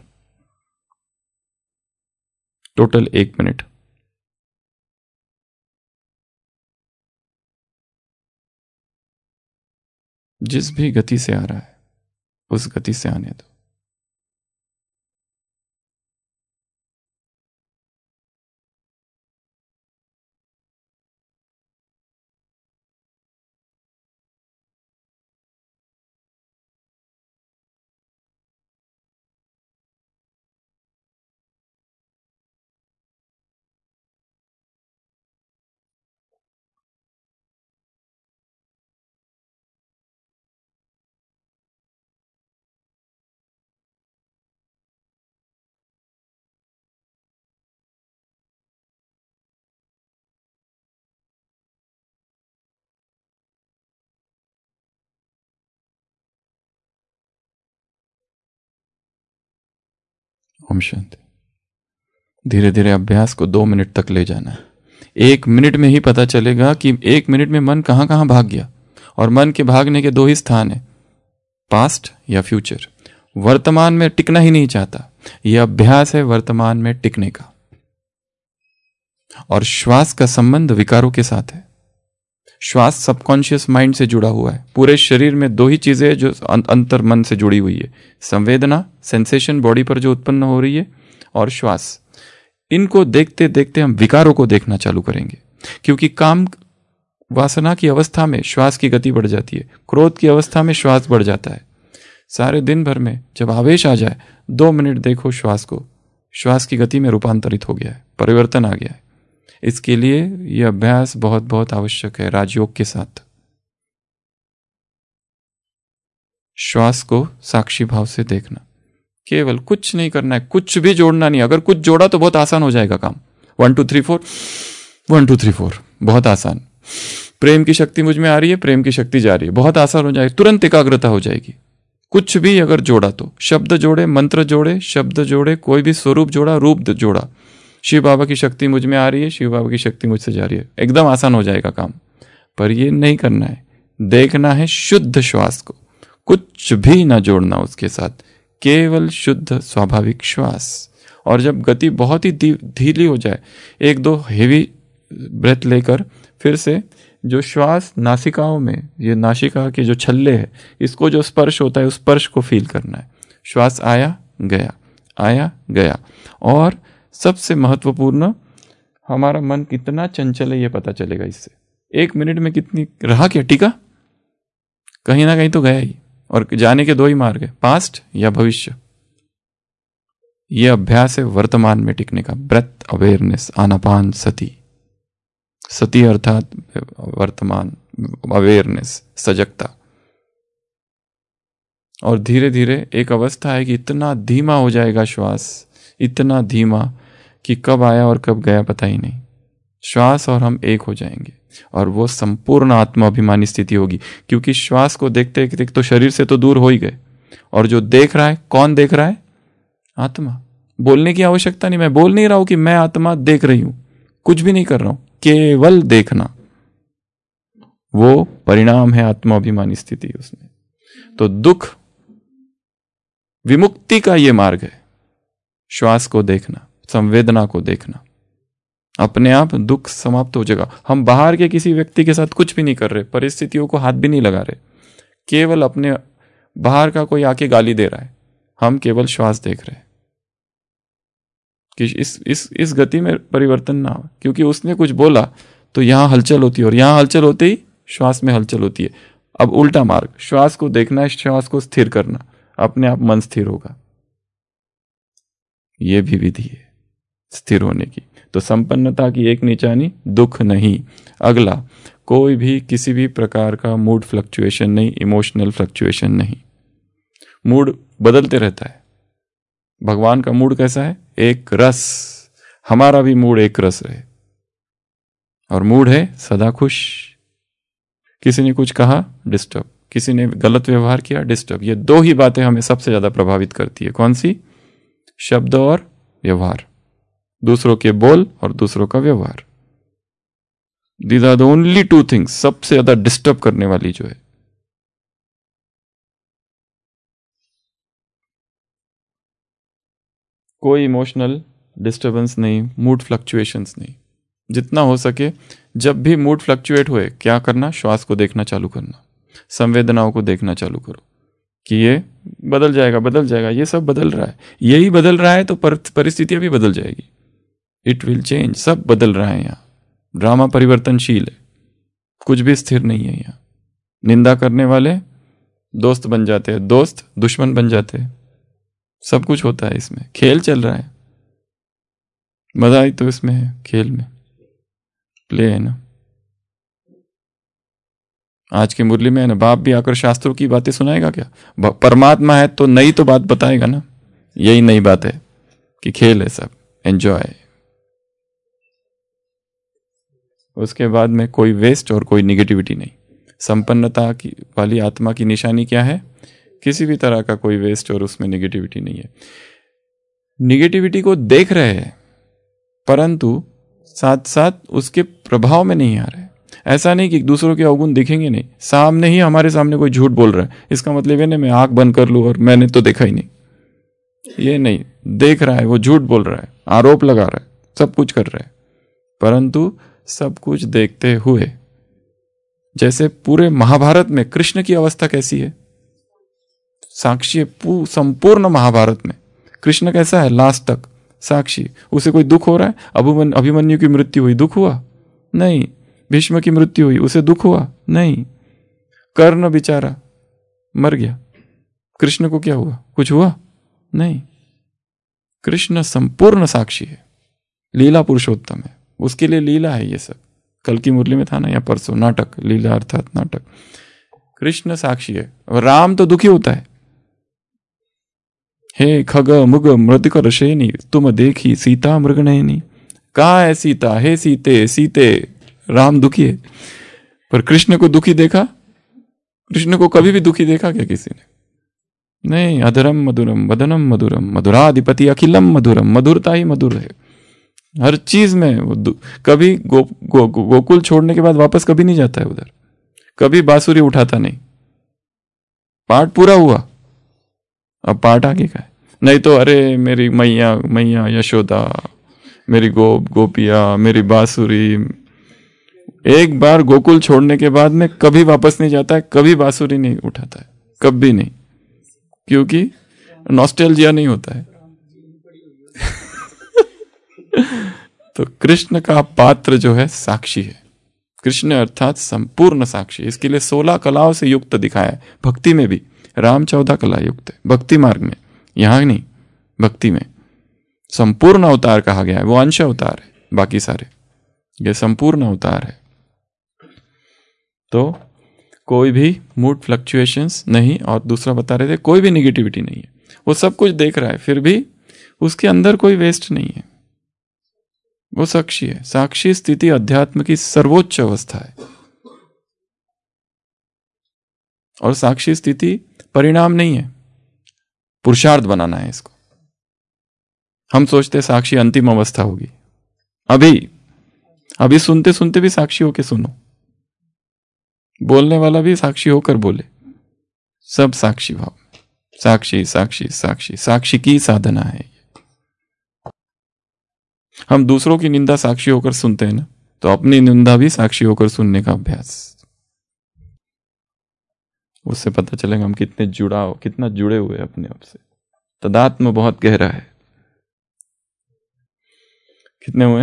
Total 1 minute. जिस भी गति से आ रहा है उस गति से आने दो। ओम शांति। धीरे धीरे अभ्यास को 2 मिनट तक ले जाना है। 1 मिनट में ही पता चलेगा कि 1 मिनट में मन कहाँ कहाँ भाग गया। और मन के भागने के 2 ही स्थान है, पास्ट या फ्यूचर। वर्तमान में टिकना ही नहीं चाहता। यह अभ्यास है वर्तमान में टिकने का। और श्वास का संबंध विकारों के साथ है। श्वास सबकॉन्शियस माइंड से जुड़ा हुआ है। पूरे शरीर में 2 ही चीजें जो अंतर मन से जुड़ी हुई है, संवेदना, सेंसेशन बॉडी पर जो उत्पन्न हो रही है, और श्वास। इनको देखते देखते हम विकारों को देखना चालू करेंगे। क्योंकि काम वासना की अवस्था में श्वास की गति बढ़ जाती है, क्रोध की अवस्था में श्वास बढ़ जाता है। सारे दिन भर में जब आवेश आ जाए, 2 मिनट देखो श्वास को, श्वास की गति में रूपांतरित हो गया है, परिवर्तन आ गया है। इसके लिए यह अभ्यास बहुत बहुत आवश्यक है। राजयोग के साथ श्वास को साक्षी भाव से देखना, केवल कुछ नहीं करना है, कुछ भी जोड़ना नहीं। अगर कुछ जोड़ा तो बहुत आसान हो जाएगा काम। 1 2 3 4 1 2 3 4 बहुत आसान। प्रेम की शक्ति मुझ में आ रही है, प्रेम की शक्ति जा रही है, बहुत आसान हो जाएगा, तुरंत एकाग्रता हो जाएगी। कुछ भी अगर जोड़ा तो, शब्द जोड़े, मंत्र जोड़े, शब्द जोड़े, कोई भी स्वरूप जोड़ा, रूप जोड़ा, शिव बाबा की शक्ति मुझ में आ रही है, शिव बाबा की शक्ति मुझसे जा रही है, एकदम आसान हो जाएगा काम। पर ये नहीं करना है, देखना है शुद्ध श्वास को, कुछ भी ना जोड़ना उसके साथ, केवल शुद्ध स्वाभाविक श्वास। और जब गति बहुत ही धीली हो जाए, 1-2 हेवी ब्रेथ लेकर फिर से जो श्वास नासिकाओं में, ये नासिका के जो छल्ले है, इसको जो स्पर्श होता है उस स्पर्श को फील करना है। श्वास आया गया, आया गया। और सबसे महत्वपूर्ण, हमारा मन कितना चंचल है ये पता चलेगा इससे। 1 मिनट में कितनी रहा, क्या टिका, कहीं ना कहीं तो गया ही। और जाने के 2 ही मार्ग है, पास्ट या भविष्य। यह अभ्यास है वर्तमान में टिकने का। ब्रेथ अवेयरनेस, आनापान सती। सती अर्थात वर्तमान, अवेयरनेस, सजगता। और धीरे धीरे एक अवस्था है कि इतना धीमा हो जाएगा श्वास, इतना धीमा कि कब आया और कब गया पता ही नहीं। श्वास और हम एक हो जाएंगे और वो संपूर्ण आत्माभिमानी स्थिति होगी। क्योंकि श्वास को देखते देखते तो शरीर से तो दूर हो ही गए, और जो देख रहा है, कौन देख रहा है? आत्मा। बोलने की आवश्यकता नहीं, मैं बोल नहीं रहा हूं कि मैं आत्मा देख रही हूं, कुछ भी नहीं कर रहा हूं, केवल देखना, वो परिणाम है आत्माभिमानी स्थिति उसमें। तो दुख विमुक्ति का ये मार्ग है, श्वास को देखना, संवेदना को देखना, अपने आप दुख समाप्त हो जाएगा। हम बाहर के किसी व्यक्ति के साथ कुछ भी नहीं कर रहे, परिस्थितियों को हाथ भी नहीं लगा रहे, केवल अपने बाहर का कोई आके गाली दे रहा है, हम केवल श्वास देख रहे हैं कि इस गति में परिवर्तन ना हो। क्योंकि उसने कुछ बोला तो यहां हलचल होती है, और यहां हलचल होते ही श्वास में हलचल होती है। अब उल्टा मार्ग, श्वास को देखना है, श्वास को स्थिर करना, अपने आप मन स्थिर होगा। यह भी विधि है स्थिर होने की। तो संपन्नता की एक निशानी दुख नहीं। अगला, कोई भी किसी भी प्रकार का मूड फ्लक्चुएशन नहीं, इमोशनल फ्लक्चुएशन नहीं। मूड बदलते रहता है। भगवान का मूड कैसा है? एक रस। हमारा भी मूड एक रस रहे, और मूड है सदा खुश। किसी ने कुछ कहा, डिस्टर्ब, किसी ने गलत व्यवहार किया, डिस्टर्ब। ये 2 ही बातें हमें सबसे ज्यादा प्रभावित करती है। कौन सी? शब्द और व्यवहार, दूसरों के बोल और दूसरों का व्यवहार। These are the only 2 things सबसे ज्यादा डिस्टर्ब करने वाली जो है। कोई इमोशनल डिस्टर्बेंस नहीं, मूड फ्लक्चुएशंस नहीं। जितना हो सके जब भी मूड फ्लक्चुएट हुए, क्या करना? श्वास को देखना चालू करना, संवेदनाओं को देखना चालू करो कि ये बदल जाएगा, बदल जाएगा, ये सब बदल रहा है। यही बदल रहा है तो परिस्थितियां भी बदल जाएगी। इट विल चेंज, सब बदल रहा है यहाँ। ड्रामा परिवर्तनशील है, कुछ भी स्थिर नहीं है यहाँ। निंदा करने वाले दोस्त बन जाते हैं, दोस्त दुश्मन बन जाते हैं, सब कुछ होता है इसमें। खेल चल रहा है, मजा ही तो इसमें है, खेल में प्ले है ना। आज की मुरली में है ना, बाप भी आकर शास्त्रों की बातें सुनाएगा क्या? परमात्मा है तो नई तो बात बताएगा ना। यही नई बात है कि खेल है, सब एंजॉय। उसके बाद में कोई वेस्ट और कोई निगेटिविटी नहीं। संपन्नता की वाली आत्मा की निशानी क्या है? किसी भी तरह का कोई वेस्ट और उसमें निगेटिविटी नहीं है। निगेटिविटी को देख रहे हैं परंतु साथ साथ उसके प्रभाव में नहीं आ रहे। ऐसा नहीं कि दूसरों के अवगुण दिखेंगे नहीं, सामने ही हमारे सामने कोई झूठ बोल रहा है, इसका मतलब ये नहीं मैं आंख बंद कर लूं और मैंने तो देखा ही नहीं, ये नहीं, देख रहा है, वो झूठ बोल रहा है, आरोप लगा रहा है, सब कुछ कर रहा है, परंतु सब कुछ देखते हुए। जैसे पूरे महाभारत में कृष्ण की अवस्था कैसी है, साक्षी है। संपूर्ण महाभारत में कृष्ण कैसा है, लास्ट तक साक्षी। उसे कोई दुख हो रहा है, अभिमन्यु की मृत्यु हुई, दुख हुआ नहीं। भीष्म की मृत्यु हुई, उसे दुख हुआ नहीं। कर्ण बेचारा मर गया, कृष्ण को क्या हुआ, कुछ हुआ नहीं। कृष्ण संपूर्ण साक्षी है, लीला पुरुषोत्तम है, उसके लिए लीला है ये सब। कल की मुरली में था ना, या परसों, नाटक, लीला अर्थात नाटक। कृष्ण साक्षी है। और राम तो दुखी होता है, हे खग मुग मृतिकर शेनी तुम देखी सीता मृगनयनी। कहाँ है सीता, हे सीते सीते, राम दुखी है। पर कृष्ण को दुखी देखा, कृष्ण को कभी भी दुखी देखा क्या किसी ने, नहीं। अधरम मधुरम वदनम मधुरम मधुराधिपति अखिलम मधुरम, मधुरता ही मधुर है हर चीज में। वो कभी गोकुल छोड़ने के बाद वापस कभी नहीं जाता है उधर, कभी बांसुरी उठाता नहीं। पाठ पूरा हुआ, अब पाठ आगे का है। नहीं तो अरे मेरी मैया मैया यशोदा, मेरी गोपिया, मेरी बांसुरी। एक बार गोकुल छोड़ने के बाद में कभी वापस नहीं जाता है, कभी बांसुरी नहीं उठाता है, कभी नहीं, क्योंकि नॉस्टैल्जिया नहीं होता है। तो कृष्ण का पात्र जो है साक्षी है, कृष्ण अर्थात संपूर्ण साक्षी। इसके लिए 16 कलाओं से युक्त दिखाया है। भक्ति में भी राम 14 कला युक्त है, भक्ति मार्ग में, यहां नहीं, भक्ति में संपूर्ण अवतार कहा गया है। वो अंश अवतार है, बाकी सारे ये संपूर्ण अवतार है। तो कोई भी मूड फ्लक्चुएशंस नहीं, और दूसरा बता रहे थे कोई भी निगेटिविटी नहीं है। वो सब कुछ देख रहा है, फिर भी उसके अंदर कोई वेस्ट नहीं है, वो साक्षी है। साक्षी स्थिति अध्यात्म की सर्वोच्च अवस्था है, और साक्षी स्थिति परिणाम नहीं है, पुरुषार्थ बनाना है इसको। हम सोचते साक्षी अंतिम अवस्था होगी, अभी सुनते सुनते भी साक्षी होकर सुनो, बोलने वाला भी साक्षी होकर बोले, सब साक्षी भाव, साक्षी साक्षी साक्षी, साक्षी की साधना है। हम दूसरों की निंदा साक्षी होकर सुनते हैं ना, तो अपनी निंदा भी साक्षी होकर सुनने का अभ्यास, उससे पता चलेगा हम कितना जुड़े हुए अपने आप से। तदात्म बहुत गहरा है। कितने हुए,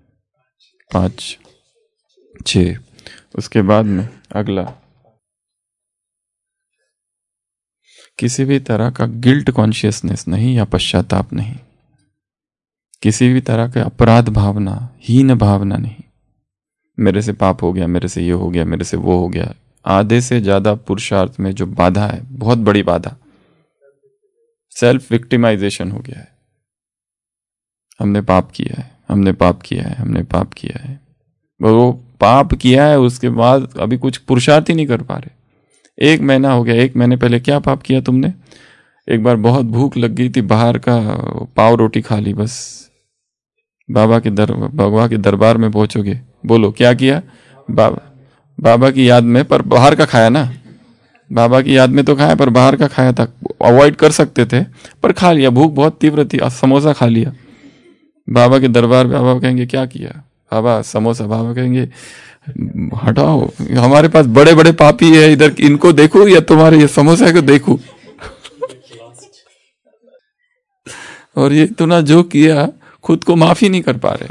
5 6। उसके बाद में अगला, किसी भी तरह का गिल्ट कॉन्शियसनेस नहीं या पश्चाताप नहीं, किसी भी तरह के अपराध भावना, हीन भावना नहीं, मेरे से पाप हो गया, मेरे से ये हो गया, मेरे से वो हो गया। आधे से ज्यादा पुरुषार्थ में जो बाधा है, बहुत बड़ी बाधा, सेल्फ विक्टिमाइजेशन हो गया है। हमने पाप किया है, हमने पाप किया है, हमने पाप किया है। वो पाप किया है, उसके बाद अभी कुछ पुरुषार्थ ही नहीं कर पा रहे। 1 महीना हो गया, 1 महीने पहले क्या पाप किया तुमने? एक बार बहुत भूख लग गई थी, बाहर का पाव रोटी खा ली, बस। बाबा के दरबार में पहुंचोगे, बोलो क्या किया? बाबा की याद में, पर बाहर का खाया ना, बाबा की याद में तो खाया, पर बाहर का खाया था। अवॉइड कर सकते थे, पर खा लिया, भूख बहुत तीव्र थी, समोसा खा लिया। बाबा के दरबार में बाबा कहेंगे क्या किया? बाबा समोसा। बाबा कहेंगे हटाओ, हमारे पास बड़े बड़े पापी है इधर, इनको देखो या तुम्हारे ये समोसा को देखो। और ये इतना जो किया, खुद को माफी नहीं कर पा रहे।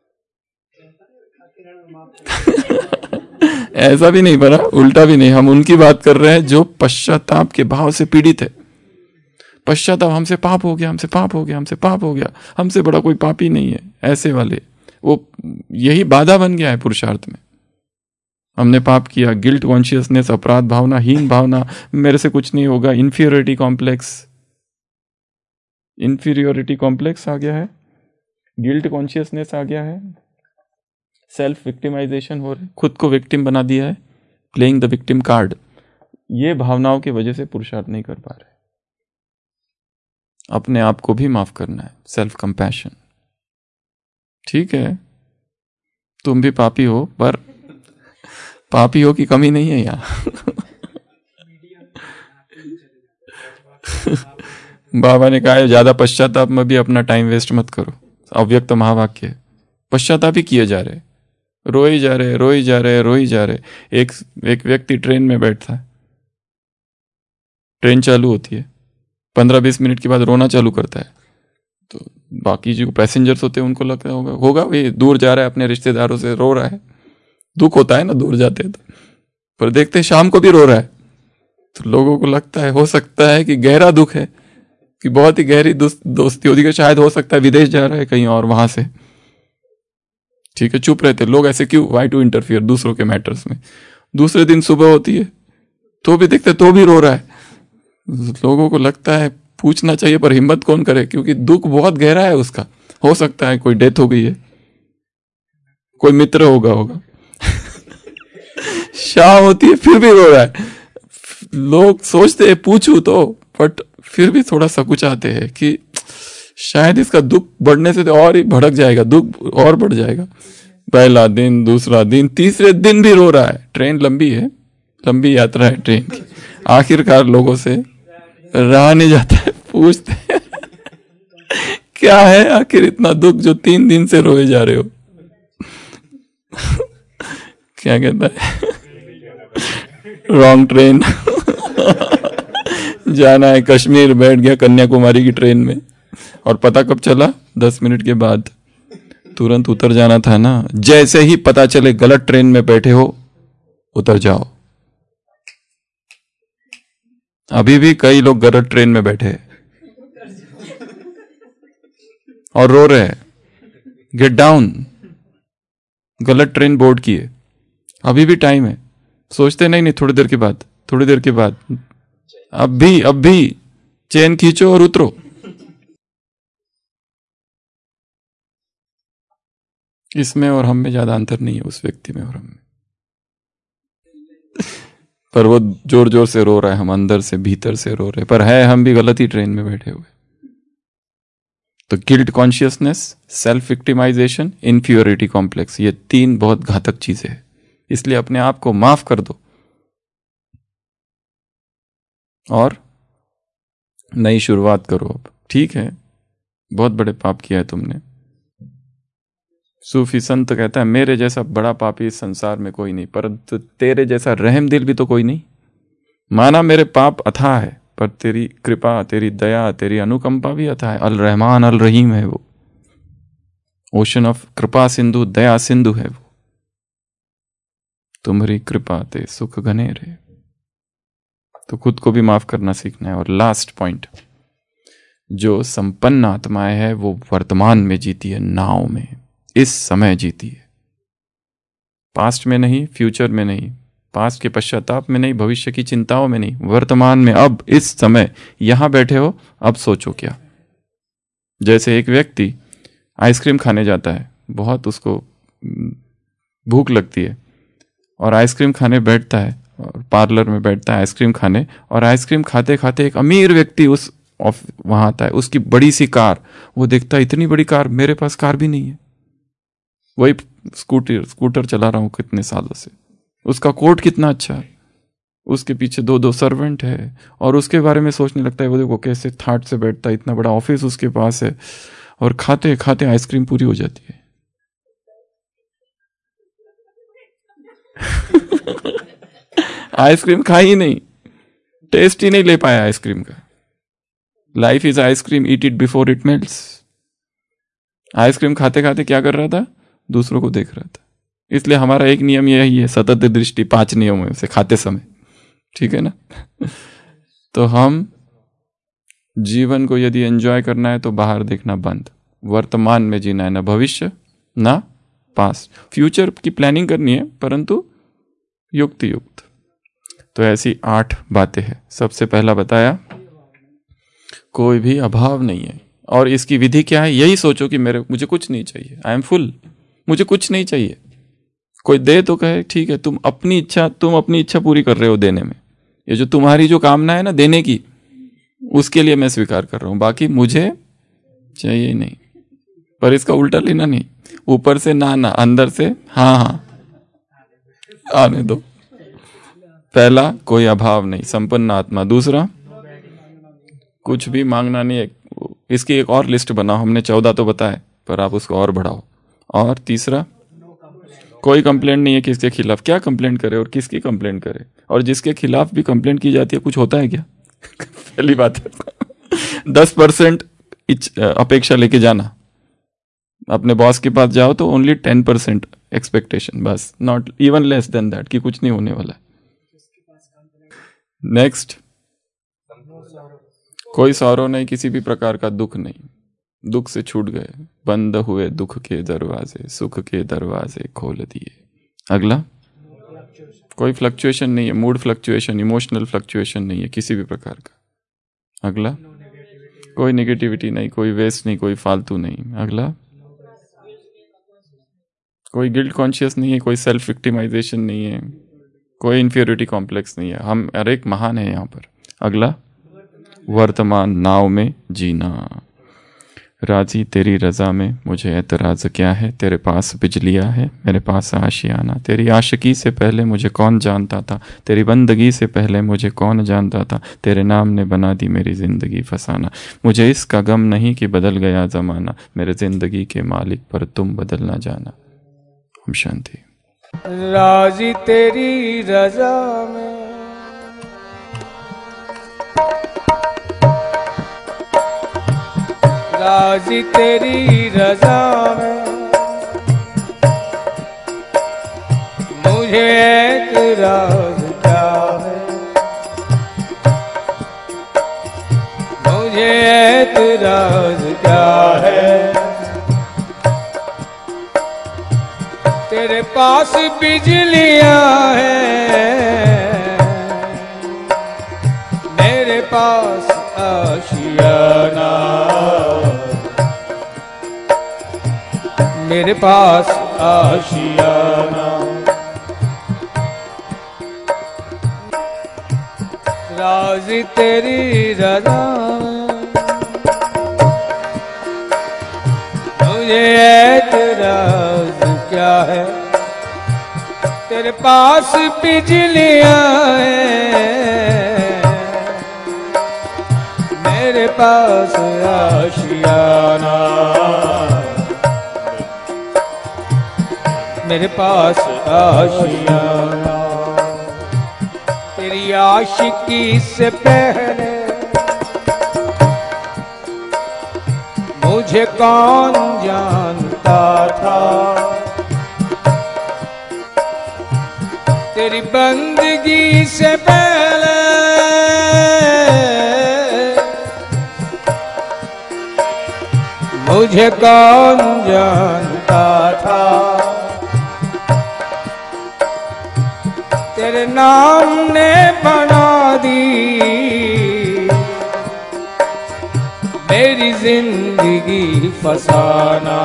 ऐसा भी नहीं बना, उल्टा भी नहीं, हम उनकी बात कर रहे हैं जो पश्चाताप के भाव से पीड़ित है। पश्चाताप, हमसे पाप हो गया, हमसे पाप हो गया, हमसे पाप हो गया, हमसे बड़ा कोई पापी नहीं है, ऐसे वाले। वो यही बाधा बन गया है पुरुषार्थ में। हमने पाप किया, गिल्ट कॉन्शियसनेस, अपराध भावना, हीन भावना, मेरे से कुछ नहीं होगा, इंफीरियोरिटी कॉम्प्लेक्स आ गया है, गिल्ट कॉन्शियसनेस आ गया है, सेल्फ विक्टिमाइजेशन हो रहा है, खुद को विक्टिम बना दिया है, प्लेइंग द विक्टिम कार्ड। ये भावनाओं की वजह से पुरुषार्थ नहीं कर पा रहे। अपने आप को भी माफ करना है, सेल्फ कंपैशन। ठीक है, तुम भी पापी हो, पर पापी हो की कमी नहीं है यहाँ। बाबा ने कहा है ज्यादा पश्चाताप में भी अपना टाइम वेस्ट मत करो। अव्यक्त महावाक्य है। पश्चाताप ही किए जा रहे, रोए जा रहे, रोए जा रहे, रोए जा रहे। एक व्यक्ति ट्रेन में बैठता है, ट्रेन चालू होती है, 15-20 मिनट के बाद रोना चालू करता है। तो बाकी जो पैसेंजर्स होते हैं उनको लगता होगा ये दूर जा रहा है, अपने रिश्तेदारों से रो रहा है। दुख होता है ना दूर जाते हैं तो, पर देखते शाम को भी रो रहा है। तो लोगों को लगता है, हो सकता है कि गहरा दुख है, कि बहुत ही गहरी दोस्ती होती है, शायद हो सकता है विदेश जा रहा है कहीं और वहां से। ठीक है, चुप रहते लोग, ऐसे क्यों, वाई टू इंटरफियर दूसरों के मैटर्स में। दूसरे दिन सुबह होती है तो भी देखते तो भी रो रहा है। लोगों को लगता है पूछना चाहिए, पर हिम्मत कौन करे, क्योंकि दुख बहुत गहरा है उसका। हो सकता है कोई डेथ हो गई है, कोई मित्र होगा शाम होती है फिर भी रो रहा है। लोग सोचते हैं पूछू तो, बट फिर भी थोड़ा सकुचाते हैं कि शायद इसका दुख बढ़ने से तो और ही भड़क जाएगा, दुख और बढ़ जाएगा। पहला दिन, दूसरा दिन, तीसरे दिन भी रो रहा है। ट्रेन लंबी है, लंबी यात्रा है ट्रेन की। आखिरकार लोगों से रहा नहीं जाता है, पूछते हैं क्या है आखिर इतना दुख जो 3 दिन से रोए जा रहे हो। क्या कहता है, रॉन्ग ट्रेन। जाना है कश्मीर, बैठ गया कन्याकुमारी की ट्रेन में, और पता कब चला, 10 मिनट के बाद। तुरंत उतर जाना था ना। जैसे ही पता चले गलत ट्रेन में बैठे हो, उतर जाओ। अभी भी कई लोग गलत ट्रेन में बैठे हैं और रो रहे हैं। गेट डाउन, गलत ट्रेन बोर्ड की है, अभी भी टाइम है। सोचते नहीं थोड़ी देर के बाद, थोड़ी देर के बाद, अब भी चेन खींचो और उतरो। इसमें और हम में ज्यादा अंतर नहीं है, उस व्यक्ति में और हम में। पर वो जोर जोर से रो रहा है, हम अंदर से भीतर से रो रहे, पर है हम भी गलत ही ट्रेन में बैठे हुए। तो guilt consciousness, self victimisation, inferiority complex, ये 3 बहुत घातक चीजें हैं। इसलिए अपने आप को माफ कर दो और नई शुरुआत करो अब। ठीक है, बहुत बड़े पाप किया है तुमने। सूफी संत कहता है मेरे जैसा बड़ा पापी इस संसार में कोई नहीं, परंतु तेरे जैसा रहम दिल भी तो कोई नहीं। माना मेरे पाप अथाह है, पर तेरी कृपा, तेरी दया, तेरी अनुकंपा भी अथाह है। अल रहमान अल रहीम है वो, ओशन ऑफ कृपा सिंधु, दया सिंधु है वो। तुम्हारी कृपा ते सुख घने रहे। तो खुद को भी माफ करना सीखना है। और लास्ट पॉइंट, जो संपन्न आत्माएं है वो वर्तमान में जीती है, नाव में, इस समय जीती है। पास्ट में नहीं, फ्यूचर में नहीं, पास्ट के पश्चाताप में नहीं, भविष्य की चिंताओं में नहीं, वर्तमान में, अब इस समय यहां बैठे हो, अब सोचो क्या। जैसे एक व्यक्ति आइसक्रीम खाने जाता है, बहुत उसको भूख लगती है और आइसक्रीम खाने बैठता है, और पार्लर में बैठता है आइसक्रीम खाने, और आइसक्रीम खाते खाते एक अमीर व्यक्ति उस वहां आता है, उसकी बड़ी सी कार, वो देखता है इतनी बड़ी कार, मेरे पास कार भी नहीं है। वही स्कूटर चला रहा हूं कितने सालों से, उसका कोट कितना अच्छा है, उसके पीछे 2 सर्वेंट है, और उसके बारे में सोचने लगता है वो देखो कैसे थाट से बैठता है, इतना बड़ा ऑफिस उसके पास है, और खाते खाते आइसक्रीम पूरी हो जाती है। आइसक्रीम खा ही नहीं, टेस्ट ही नहीं ले पाया आइसक्रीम का। Life is ice cream, eat it before it melts. Ice cream खाते खाते क्या कर रहा था, दूसरों को देख रहा था। इसलिए हमारा एक नियम यही है, सतत दृष्टि 5 नियमों से खाते समय, ठीक है ना। तो हम जीवन को यदि एंजॉय करना है तो बाहर देखना बंद, वर्तमान में जीना है, ना भविष्य ना पास्ट। फ्यूचर की प्लानिंग करनी है परंतु युक्ति युक्त। तो ऐसी 8 बातें हैं। सबसे पहला बताया, कोई भी अभाव नहीं है। और इसकी विधि क्या है, यही सोचो कि मुझे कुछ नहीं चाहिए, आई एम फुल, मुझे कुछ नहीं चाहिए। कोई दे तो कहे ठीक है, तुम अपनी इच्छा पूरी कर रहे हो देने में। ये जो तुम्हारी जो कामना है ना देने की, उसके लिए मैं स्वीकार कर रहा हूं, बाकी मुझे चाहिए ही नहीं। पर इसका उल्टा लेना नहीं, ऊपर से ना ना, अंदर से हाँ हाँ, आने दो। पहला, कोई अभाव नहीं, संपन्न आत्मा। दूसरा, कुछ भी मांगना नहीं है। इसकी एक और लिस्ट बनाओ, हमने 14 तो बताए, पर आप उसको और बढ़ाओ। और तीसरा, कोई कंप्लेंट नहीं है किसके खिलाफ। क्या कंप्लेंट करे और किसकी कंप्लेंट करे, और जिसके खिलाफ भी कंप्लेंट की जाती है कुछ होता है क्या? पहली बात है 10% अपेक्षा लेके जाना। अपने बॉस के पास जाओ तो ओनली 10% एक्सपेक्टेशन, बस, not even less than that, कि कुछ नहीं होने वाला है। नेक्स्ट, कोई सौरव नहीं, किसी भी प्रकार का दुख नहीं, दुख से छूट गए, बंद हुए दुख के दरवाजे, सुख के दरवाजे खोल दिए। अगला, कोई फ्लक्चुएशन नहीं है, मूड फ्लक्चुएशन, इमोशनल फ्लक्चुएशन नहीं है किसी भी प्रकार का। अगला, कोई नेगेटिविटी नहीं, कोई वेस्ट नहीं, कोई फालतू नहीं। अगला, कोई गिल्ट कॉन्शियस नहीं है, कोई सेल्फ विक्टिमाइजेशन नहीं है, कोई इंफीरियरिटी कॉम्प्लेक्स नहीं है, हम हर एक महान है यहाँ पर। अगला, वर्तमान नाव में जीना, राजी तेरी रजा में मुझे एतराज क्या है, तेरे पास बिजलियाँ है मेरे पास आशियाना, तेरी आशिकी से पहले मुझे कौन जानता था, तेरी बंदगी से पहले मुझे कौन जानता था, तेरे नाम ने बना दी मेरी जिंदगी फसाना, मुझे इसका गम नहीं कि बदल गया जमाना, मेरे जिंदगी के मालिक पर तुम बदल ना जाना। ओम शांति। राजी तेरी रजा में राजी तेरी रजा में मुझे एतराज क्या है, मुझे एतराज क्या है, तेरे पास बिजलियाँ हैं मेरे पास आशियाना, मेरे पास आशियाना, राज़ी तेरी रज़ा मुझे एतराज़ क्या है, तेरे पास बिजलियाँ हैं मेरे पास आशियाना, मेरे पास आशियाना, तेरी आशिकी से पहले मुझे कौन जानता था, तेरी बंदगी से पहले मुझे कौन जानता था, तेरे नाम ने बना दी मेरी जिंदगी फसाना,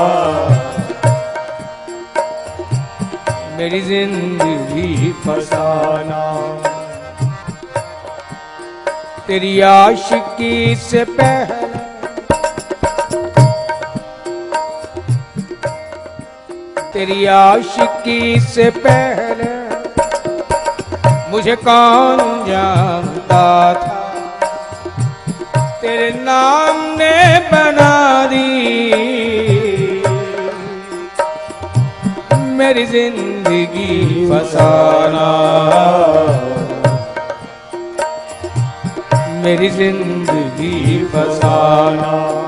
मेरी जिंदगी फसाना, तेरी आशिकी से पहले तेरी आशिकी से पहले मुझे कौन जानता था, तेरे नाम ने बना दी मेरी जिंदगी फसाना, मेरी जिंदगी फसाना,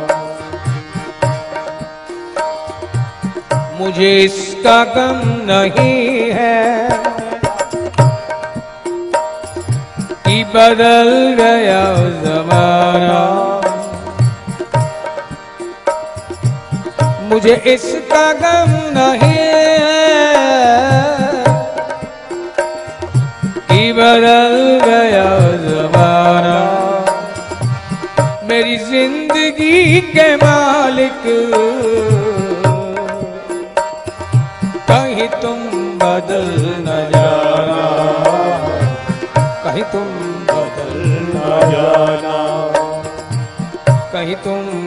मुझे इसका गम नहीं है कि बदल गया ज़माना, मुझे इसका गम नहीं है कि बदल गया ज़माना, मेरी जिंदगी के मालिक कहीं तुम बदल न जाना, कहीं तुम बदल न जाना। नहीं तुम